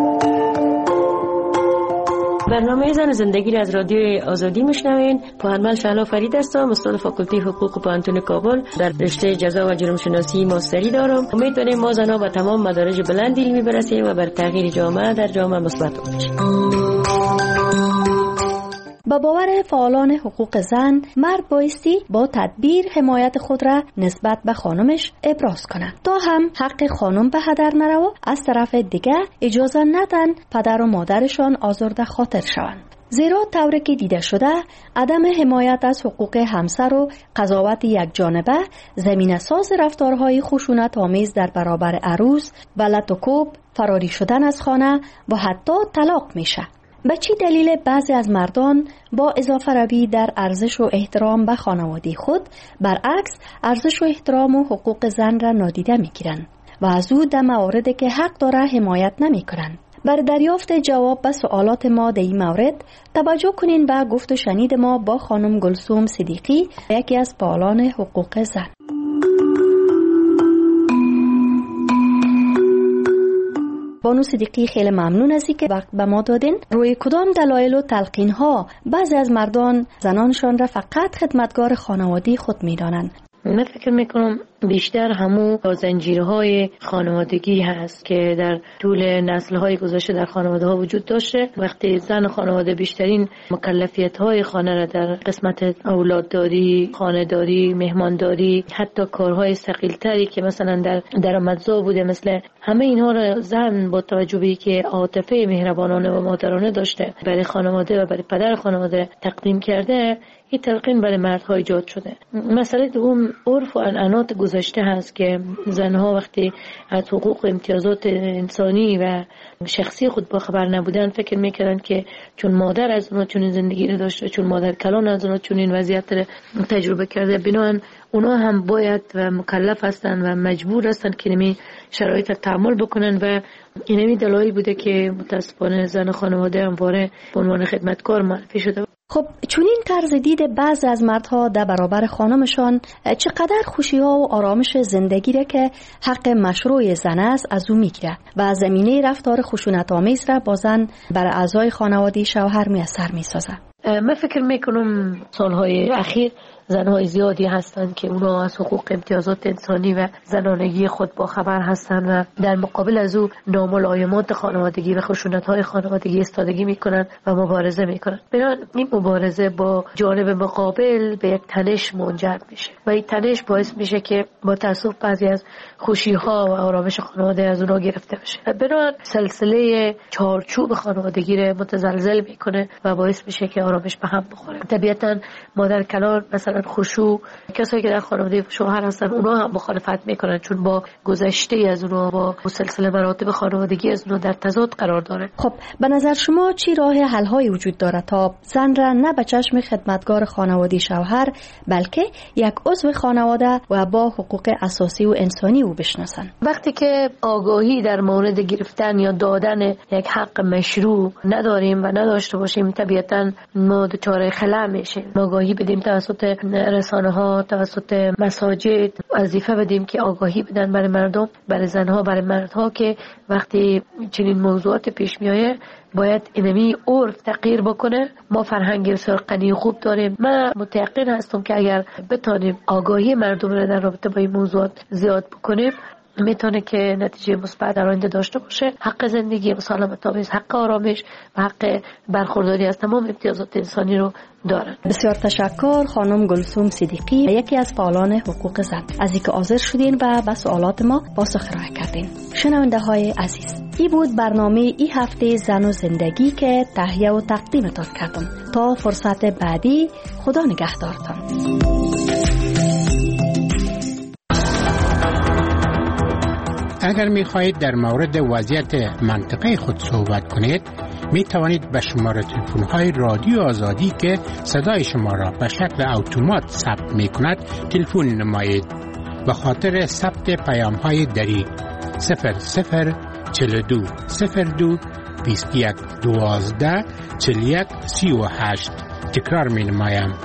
برنامه زن زندگی را از رادیو آزادی میشنوین. پوهنمند شهلا فرید هستم، استاد فاکولته حقوق پانتون کابل، در رشته جزا و جرم شناسی ماستری دارم. امیدواریم ما زنها به تمام مدارج بلند علمی برسیم و بر تغییر جامعه در جامعه مثبت باشیم. با باور فعالان حقوق زن، مرد بایستی با تدبیر حمایت خود را نسبت به خانمش ابراز کنند تا هم حق خانم به هدر نرود، از طرف دیگه اجازه ندن پدر و مادرشان آزرده خاطر شوند. زیرا طوری که دیده شده، عدم حمایت از حقوق همسر و قضاوت یک جانبه زمینه ساز رفتارهای خشونت آمیز در برابر عروس و لط و کوب، فراری شدن از خانه و حتی طلاق میشه. به چی دلیل بعضی از مردان با اضافه روی در ارزش و احترام به خانواده خود برعکس ارزش و احترام و حقوق زن را نادیده میگیرند و از او در مواردی که حق داره حمایت نمیکنند؟ بر دریافت جواب به سوالات ما در این مورد توجه کنین به گفت و شنید ما با خانم گلسوم صدیقی، یکی از فعالان حقوق زن. بانو صدیقی، خیلی ممنون از اینکه وقت به ما دادین. روی کدام دلایل و تلقین ها بعضی از مردان زنانشان را فقط خدمتگار خانوادگی خود می‌دانند؟ من فکر میکنم بیشتر همون زنجیرهای خانوادگی هست که در طول نسل‌های گذشته در خانواده ها وجود داشته. وقتی زن خانواده بیشترین مکلفیت‌های خانه را در قسمت اولادداری، خانه‌داری، مهمانداری، حتی کارهای ثقیل‌تری که مثلا در درآمدزا بوده، مثل همه اینها را زن با توجه به اینکه عاطفه مهربانانه و مادرانه داشته برای خانواده و برای پدر خانواده تقدیم کرده، این تلقین برای مردها ایجاد شده. مسئله دوم عرف و عنعنات گذشته هست که زنها وقتی از حقوق و امتیازات انسانی و شخصی خود با خبر نبودن، فکر میکردن که چون مادر از اونها چنین زندگی رو داشته، چون مادر کلان از اونها چنین وضعیت رو تجربه کرده، بنابراین اونها هم باید و مکلف هستن و مجبور هستن که نمی شرایط تحمل بکنن و اینمی دلایل بوده که متاسفانه زن خانواده همواره به عنوان خدمتکار معرفی شده. خب چونین طرز دید بعض از مردها در برابر خانمشان چقدر خوشی‌ها و آرامش زندگی را که حق مشروع زن است از او میگیره و زمینه رفتار خشونت‌آمیز را با زن بر اعضای خانواده شوهر میسر میسازه. من فکر میکنم سالهای اخیر زنهای زیادی هستند که اونا از حقوق امتیازات انسانی و زنانگی خود با خبر هستند و در مقابل از او ناملایمات خانوادگی و خشونت‌های خانوادگی استادگی میکنند و مبارزه میکنند. بنابراین این مبارزه با جانب مقابل به یک تنش منجر میشه و این تنش باعث میشه که با تأسف بعضی از خوشی‌ها و آرامش خانواده از اونها گرفته بشه. بنابراین سلسله چارچوب خانوادگی رو متزلزل میکنه و باعث میشه که آرامش به هم بخوره. طبیعتاً مادر کلان مثلا خشوع، کسایی که در خانواده شوهر هستن اونا هم مخالفت میکنن چون با گذشته از اونا با سلسله مراتب خانوادگی از اونا در تضاد قرار داره. خب به نظر شما چی راه حل هایی وجود داره تا زن را نه به چشم خدمتگار خانوادی شوهر بلکه یک عضو خانواده و با حقوق اساسی و انسانی او بشناسن؟ وقتی که آگاهی در مورد گرفتن یا دادن یک حق مشروع نداریم و نداشته باشیم طبیعتاً ما دچار خلأ میشیم. آگاهی بدیم توسط رسانه ها، توسط مساجد، وظیفه بدیم که آگاهی بدن برای مردم، برای زنها، برای مردها که وقتی چنین موضوعات پیش میایه باید اینمی عرف تغییر بکنه. ما فرهنگ بسیار غنی خوب داریم. من متأکد هستم که اگر بتونیم آگاهی مردم رو در رابطه با این موضوعات زیاد بکنیم میتونه که نتیجه مثبت در آینده داشته باشه. حق زندگی مسالمت آمیز، حق آرامش و حق برخورداری از تمام امتیازات انسانی رو دارن. بسیار تشکر خانم گلسوم صدیقی، یکی از فعالان حقوق زن، از اینکه حاضر شدین و به سوالات ما پاسخ ارائه کردین. شنونده های عزیز، این بود برنامه این هفته زن و زندگی که تهیه و تقدیمتان کردم. تا فرصت بعدی، خدا نگهدارتان. اگر می خواهید در مورد وضعیت منطقه خود صحبت کنید می توانید به شماره تلفن های رادیو آزادی که صدای شما را به شکل اتومات ثبت می کند تلفن نمایید. به خاطر ثبت پیام های دری 0042 02 21 12 41 38. تکرار می نمایم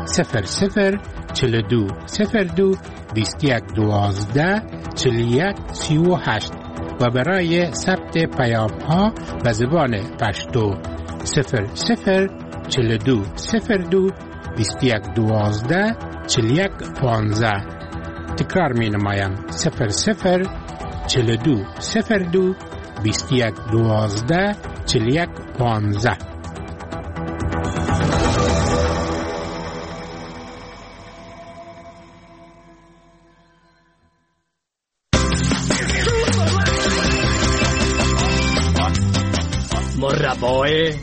0042 02 21 12 41 38 و برای ثبت پیام ها به زبان پشتو 0042 02 21 12 41 15. تکرار می نمایم 0042 02 21 12 41 15. مربای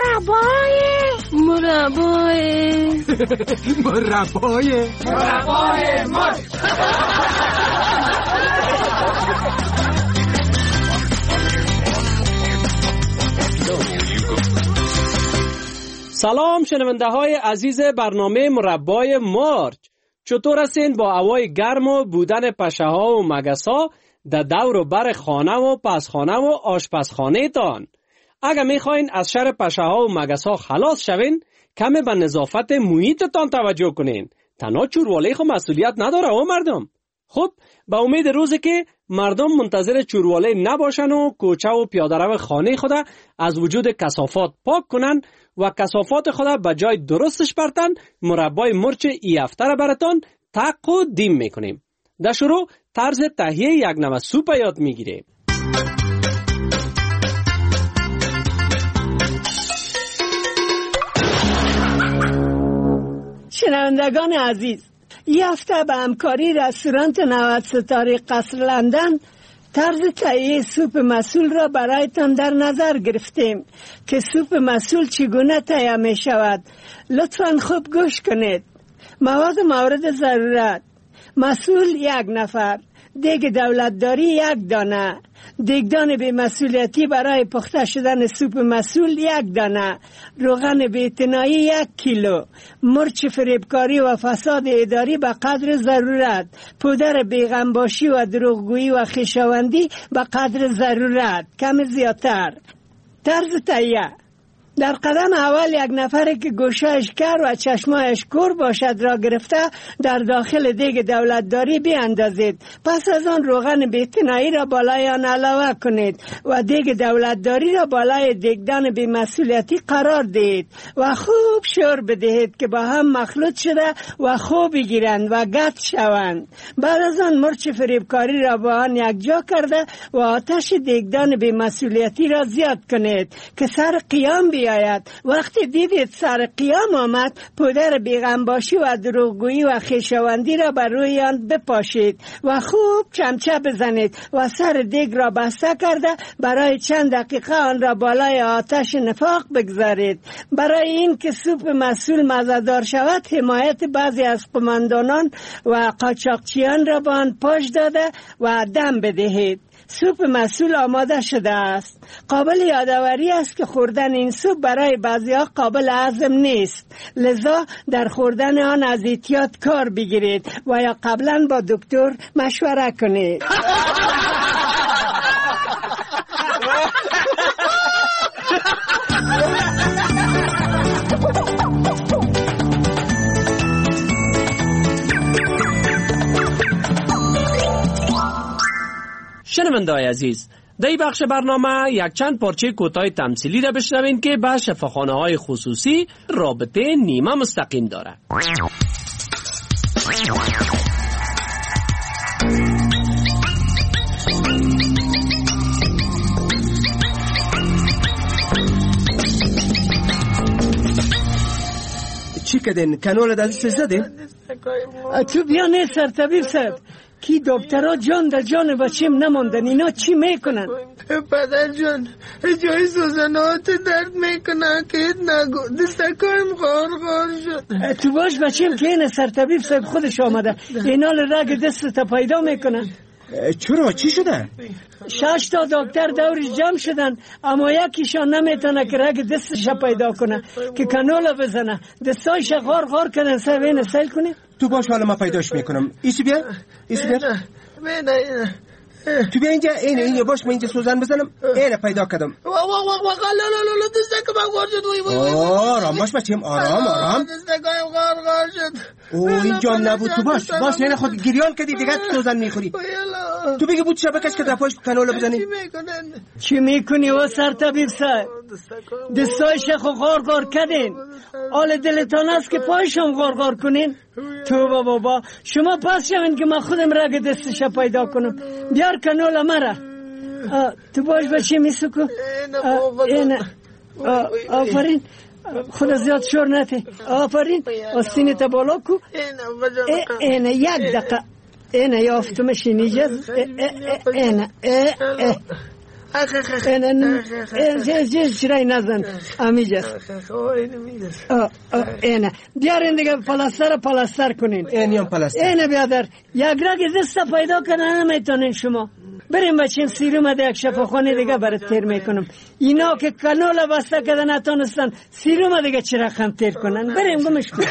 سلام شنونده های عزیز برنامه مربای مارچ، چطور هستین با هوای گرم و بودن پشه ها و مگس ها در دور و بر خانه و پسخانه و آشپزخانه تان؟ اگر میخواین از شر پشه ها و مگس ها خلاص شوین، کمی به نظافت محیط تان توجه کنین. تنها چوروالی خو مسئولیت نداره او مردم. خب به امید روزی که مردم منتظر چوروالی نباشن و کوچه و پیاده رو خانه خود از وجود کثافات پاک کنن و کثافات خود به جای درستش برتن، مربای مرچ ای هفته را براتان تق و دیم میکنیم. در شروع طرز تهیه یک نمه سوپ یاد میگیریم. شنوندگان عزیز، این هفته به همکاری رستوران 90 ستاره قصر لندن طرز تهیه سوپ مسول را برایتان در نظر گرفتیم که سوپ مسول چگونه تهیه می شود. لطفاً خوب گوش کنید. مواد مورد ضرورت: مسول 1 نفر، دیگ دولتداری 1 دانه، دیگدان بی مسئولیتی برای پخته شدن سوپ مسول 1 دانه، روغن بی‌اعتنایی 1 کیلو، مرچ فریبکاری و فساد اداری به قدر ضرورت، پودر بیغمباشی و دروغگویی و خویشاوندی به قدر ضرورت، کم زیادتر. طرز تهیه: در قدم اول یک نفری که گوشهش کر و چشمایش کور باشد را گرفته در داخل دیگ دولتداری بیاندازید. پس از آن روغن بی‌اعتنایی را بالای آن علاوه کنید و دیگ دولتداری را بالای دیگدان بی‌مسئولیتی قرار دهید و خوب شور بدهید که با هم مخلوط شده و خوب بگیرند و گت شوند. بعد از آن مرچ فریبکاری را با آن یک جا کرده و آتش دیگدان بی‌مسئولیتی را زیاد کنید که سر قیام بیاید. وقتی دیدید سر قیام آمد، پودر بیغمباشی و دروغگویی و خویشاوندی را بر روی آن بپاشید و خوب چمچه بزنید و سر دیگ را بسته کرده برای چند دقیقه آن را بالای آتش نفاق بگذارید. برای این که سوپ مسئول مزه‌دار شود، حمایت بعضی از قماندانان و قاچاقچیان را به آن پاش داده و دم بدهید. سوپ مسئول آماده شده است. قابل یادآوری است که خوردن این سوپ برای بعضی‌ها قابل هضم نیست، لذا در خوردن آن از احتیاط کار بگیرید و یا قبلا با دکتر مشوره کنید. شنونده‌های عزیز، در این بخش برنامه یک چند پارچه کوتاه تمثیلی را بشنوین که به شفاخانه‌های خصوصی رابطه نیمه مستقیم دارد. چی کردین؟ کنول دست زدین؟ تو بیانه سرطبیب صاحب کی دکترها جان در جان بچیم نماندن، اینا چی میکنن؟ پدر جان جای سوزنات درد میکنن که نگو، دستکایم غار شد. تو باش بچیم که این سرطبیب صاحب خودش آمده، اینا رگ دست تا پیدا میکنن. چرا؟ چی شده؟ 6 تا دکتر دورش جمع شدن، اما یکیشان نمیتونه که رگ دستش پیدا کنه که کنولا بزنه. دستایش غار کردن. صاحب این سیل کنه. تو باش، حالا ما پیداش میکنم. ایسی بیا. تو بیا اینجا. اینجا باش، من اینجا سوزن بزنم. اینه پیدا کردم. لا دستکم غار شد. آرام باش بچیم، آرام. دستکم غار شد. اینجا نبود. تو باش اینه خود گریان کردی دیگه سوزن میخوری. تو بگی بود شبکش که دفاعش کنولا بزنی. چی میکنی و سرطبیب صاحب؟ دستایش غار کردین، آل دلتان است که پایشم غار کنین. تو بابا شما پس شوین که من خودم رگ دستش پیدا کنم. بیار کنولا مرا. تو باش بچه میسکو. آفرین. خدا زیاد شور نته. آفرین. آستین تا بالا کو. اینه یک دقیقه. اینه یافتمش نیجز. اینه چرای نزن امیجز. اینه بیارین دیگه پلاستر کنین. اینه بیادر یک رگ دست پیدا کنن نمیتونین شما. بریم بچین سیروم ده یک شفاخانه دیگه برات تیر میکنم. اینا که کنولا بسته کردن نتونستن سیروم دیگه چرا خم تیر کنن. بریم گمش کن.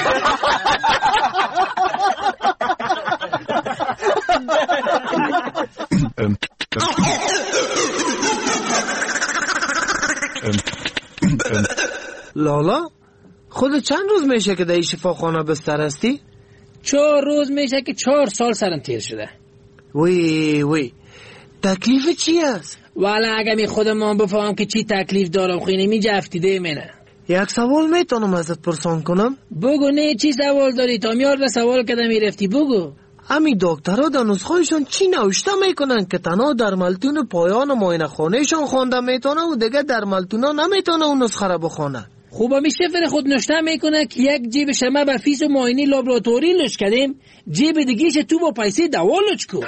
لالا خود چند روز میشه که در این شفاخانه بستر هستی؟ 4 روز میشه که 4 سال سرم تیر شده. وی تکلیف چی است؟ والا اگه می خودم بفهم که چی تکلیف دارم خیلی می جفتیده منه. یک سوال میتونم ازت پرسان کنم؟ بگو. نه چی سوال داری؟ تا میار به سوال کده میرفتی. بگو. امی دکترها در نسخه‌شون چی نوشته میکنن که تنها در ملتون پایان معاینه خانهشون خوانده میتونه و دیگه در ملتونا نمیتونه اون نسخه را بخونه؟ خوبا می شفر خود نشته میکنه که یک جیب شما به فیس و معاینه لابراتوری لش کردیم، جیب دیگیش تو با پیسه دوا لچ کو.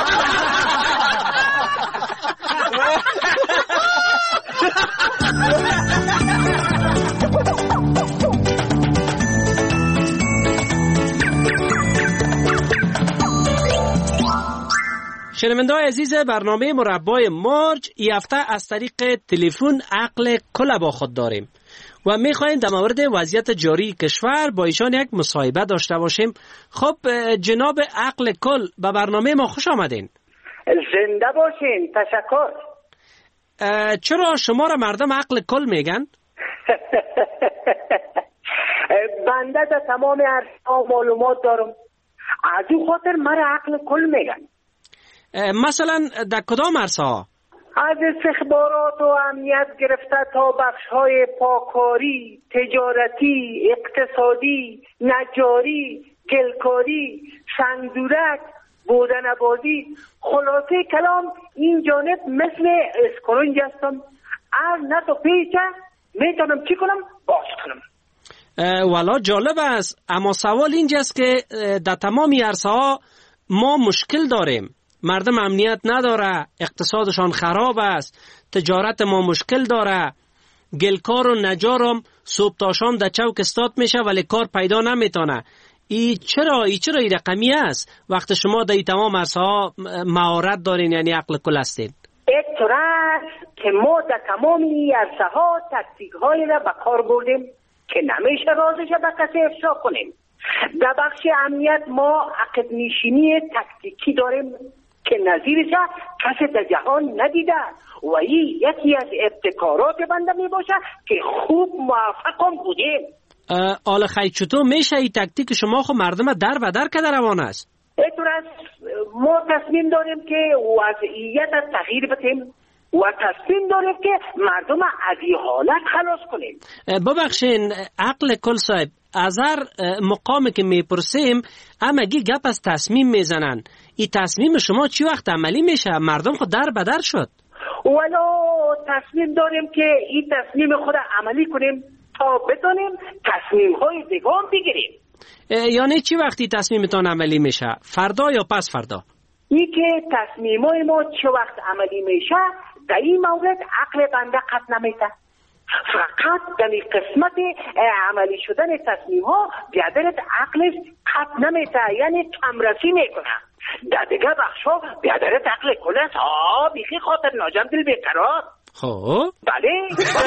شنونده‌های عزیز برنامه مربای مارج این هفته از طریق تلفن عقل کل با خود داریم و می‌خوایم در مورد وضعیت جاری کشور با ایشان یک مصاحبه داشته باشیم. خب جناب عقل کل به برنامه ما خوش آمدین. زنده باشین. تشکر. چرا شما را مردم عقل کل میگن؟ بنده در تمام عرصه‌ها معلومات دارم، از این خاطر مرا عقل کل میگن. مثلا در کدام عرصه‌ها؟ از استخبارات و امنیت گرفته تا بخش‌های پاکاری، تجارتی، اقتصادی، نجاری، گلکاری، سنگدورک، بودنبازی، خلاصه کلام این جانب مثل اسکرنج هستم. نه تو پیچه میتونم چی کنم باز کنم. والا جالب است، اما سوال اینجاست که در تمامی عرصه‌ها ما مشکل داریم. مردم امنیت نداره، اقتصادشان خراب است، تجارت ما مشکل داره، گلکار و نجارم صبح تا شام در چوک استاد میشه ولی کار پیدا نمیتونه. ای چرا این رقمی است وقتی شما در تمام عرصه‌ها مهارت دارین، یعنی عقل کل هستین؟ اینطور است که ما در تمام این عرصه‌ها تکتیک‌هایی را به کار بردیم که نمیشه رازش به کسی افشا کنیم. در بخش امنیت ما عقد نشینی تکتیکی داریم که نظیرش کسی در جهان ندیده و این یکی از ابتکارات بنده می باشه که خوب موفقم بودیم. آل خیلی چطور میشه این تکتیک شما خو مردم در و در که در روان است؟ اینطور است ما تصمیم داریم که وضعیت تغییر بدیم و تصمیم داریم که مردم از این حالت خلاص کنیم. ببخشین عقل کل صاحب، از هر مقامی که میپرسیم همگی گپ از تصمیم میزنن. این تصمیم شما چی وقت عملی میشه؟ مردم خود در بدر شد. ولو تصمیم داریم که این تصمیم خود عملی کنیم تا بتونیم تصمیم های دیگه بگیریم. یعنی چی وقتی تصمیمتان عملی میشه؟ فردا یا پس فردا؟ این که تصمیم های ما چه وقت عملی میشه در این مورد عقل بنده قطع نمیته. فقط در این قسمت عملی شدن تصمیم ها بیادرت عقلش قطع نمیته، یعنی کمرسی میکنه. در دیگه بخش ها بیادرت عقل کلست بیخی خاطر ناجم دل بیقرار. خب بله.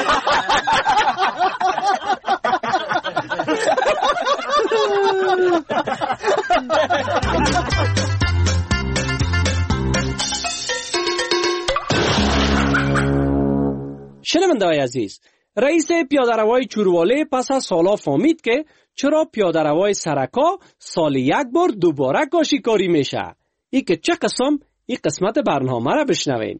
شنونده‌های عزیز، رئیس پیاده‌روی چورواله پس از سالا فهمید که چرا پیاده‌روی سرکا سال یک بار دوباره کاشیکاری میشه. این که چه قسم، این قسمت برنامه را بشنوین.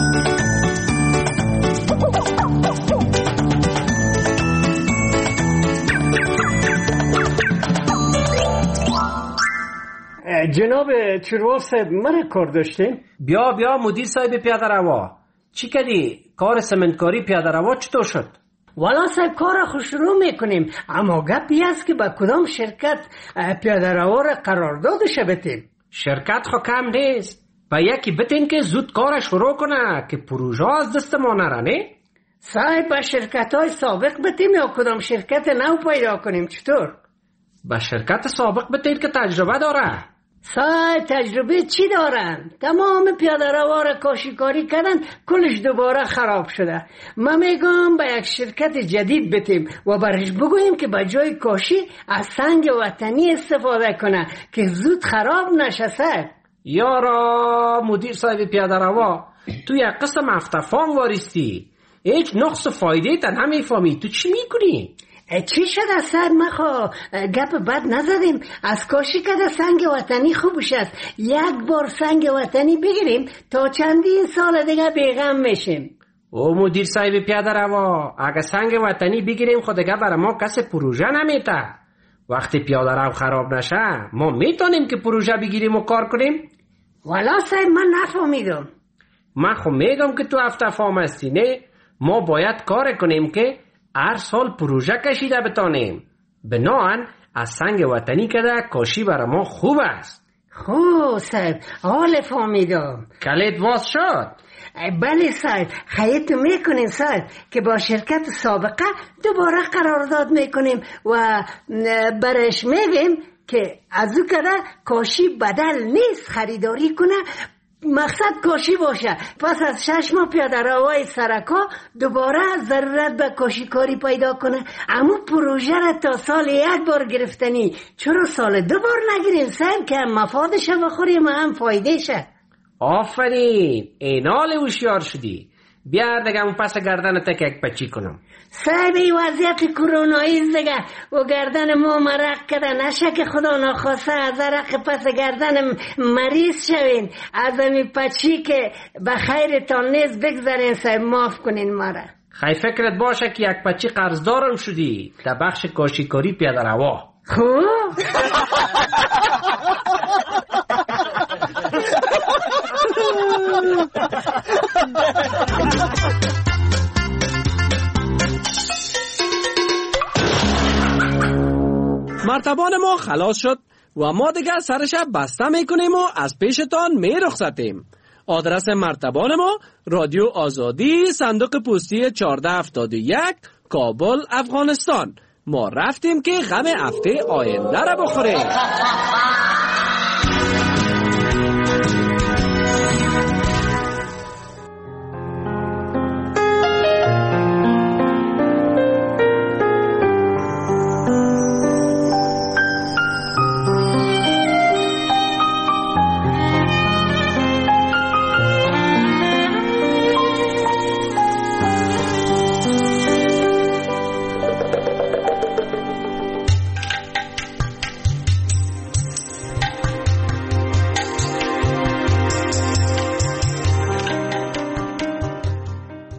جناب چوروال صاحب من کار داشتیم؟ بیا مدیر صاحب پیاده‌روا، چی کردی؟ کار سمنتکاری پیاده‌روا چطور شد؟ والا صاحب کار خوش شروع میکنیم، اما گپی است که با کدام شرکت پیاده‌روا را قراردادش بتیم. شرکت خو کم نیست، با یکی بتین که زود کار شروع کنه که پروژه از دست ما نره، نه؟ صاحب با شرکت های سابق بتیم یا کدام شرکت نو پیدا کنیم چطور؟ با شرکت سابق بتین که تجربه داره. صاحب تجربه چی دارن؟ تمام پیاده‌روا را کاشیکاری کردن، کلش دوباره خراب شده. من میگم با یک شرکت جدید بتیم و برش بگوییم که با جای کاشی از سنگ وطنی استفاده کنه که زود خراب نشه. صاحب یارا مدیر صاحب پیاده‌روا، تو یک قسم افتفام واریستی، هیچ نقص فایده تا نمیفهمی. تو چی میکنی؟ چی شده صاحب؟ ما گپ بد نزدیم، از کاشی که سنگ وطنی خوبش است. یک بار سنگ وطنی بگیریم تا چندین سال دیگه بیغم میشیم. او مدیر صاحب پیاده‌روا، اگه سنگ وطنی بگیریم خود دیگه برای ما کسی پروژه نمیته. وقتی پیاده‌رو خراب نشه ما میتونیم که پروژه بگیریم و کار کنیم؟ والا صاحب من نفهمیدم. من خب میگم که تو افتفام هستی، نه؟ ما باید کار کنیم که هر سال پروژه کشیده بتانیم. بناهن از سنگ وطنی کده کاشی برای ما خوب است. خوب صاحب، حال فهمیدم. کلید واز شد؟ بله صاحب، خیلی میکنیم صاحب که با شرکت سابقه دوباره قرارداد میکنیم و برش میگیم که از او کده کاشی بدل نیست، خریداری کنه، مقصد کاشی باشه. پس از 6 ماه پیاده‌روی سرکا دوباره ضرورت به کاشیکاری پیدا کنه. اما پروژه را تا سال یک بار گرفتنی، چرا سال 2 بار نگیریم صاحب که هم مفادش بخوریم و هم فایده شه؟ آفرین، اینال هوشیار شدی. بیار دیگه اون پس گردن تک یک پچی کنم. صاحب این وضعیت کرونایی دیگه و گردن ما مرق کرده، نشه خدا ناخواسته از رق پس گردن مریض شوین. از امی پچی که بخیرتان نیست بگذارین صاحب، معاف کنین ما را. خیلی فکرت باشه که یک پچی قرضدارم شدی در بخش کاشیکاری پیاده روا. خوب مرتبان ما خلاص شد و ما دیگر سرش بسته میکنیم و از پیشتان میرخصتیم. آدرس مرتبان ما رادیو آزادی، صندوق پستی 1471، کابل، افغانستان. ما رفتیم که غم هفته آینده را بخوریم.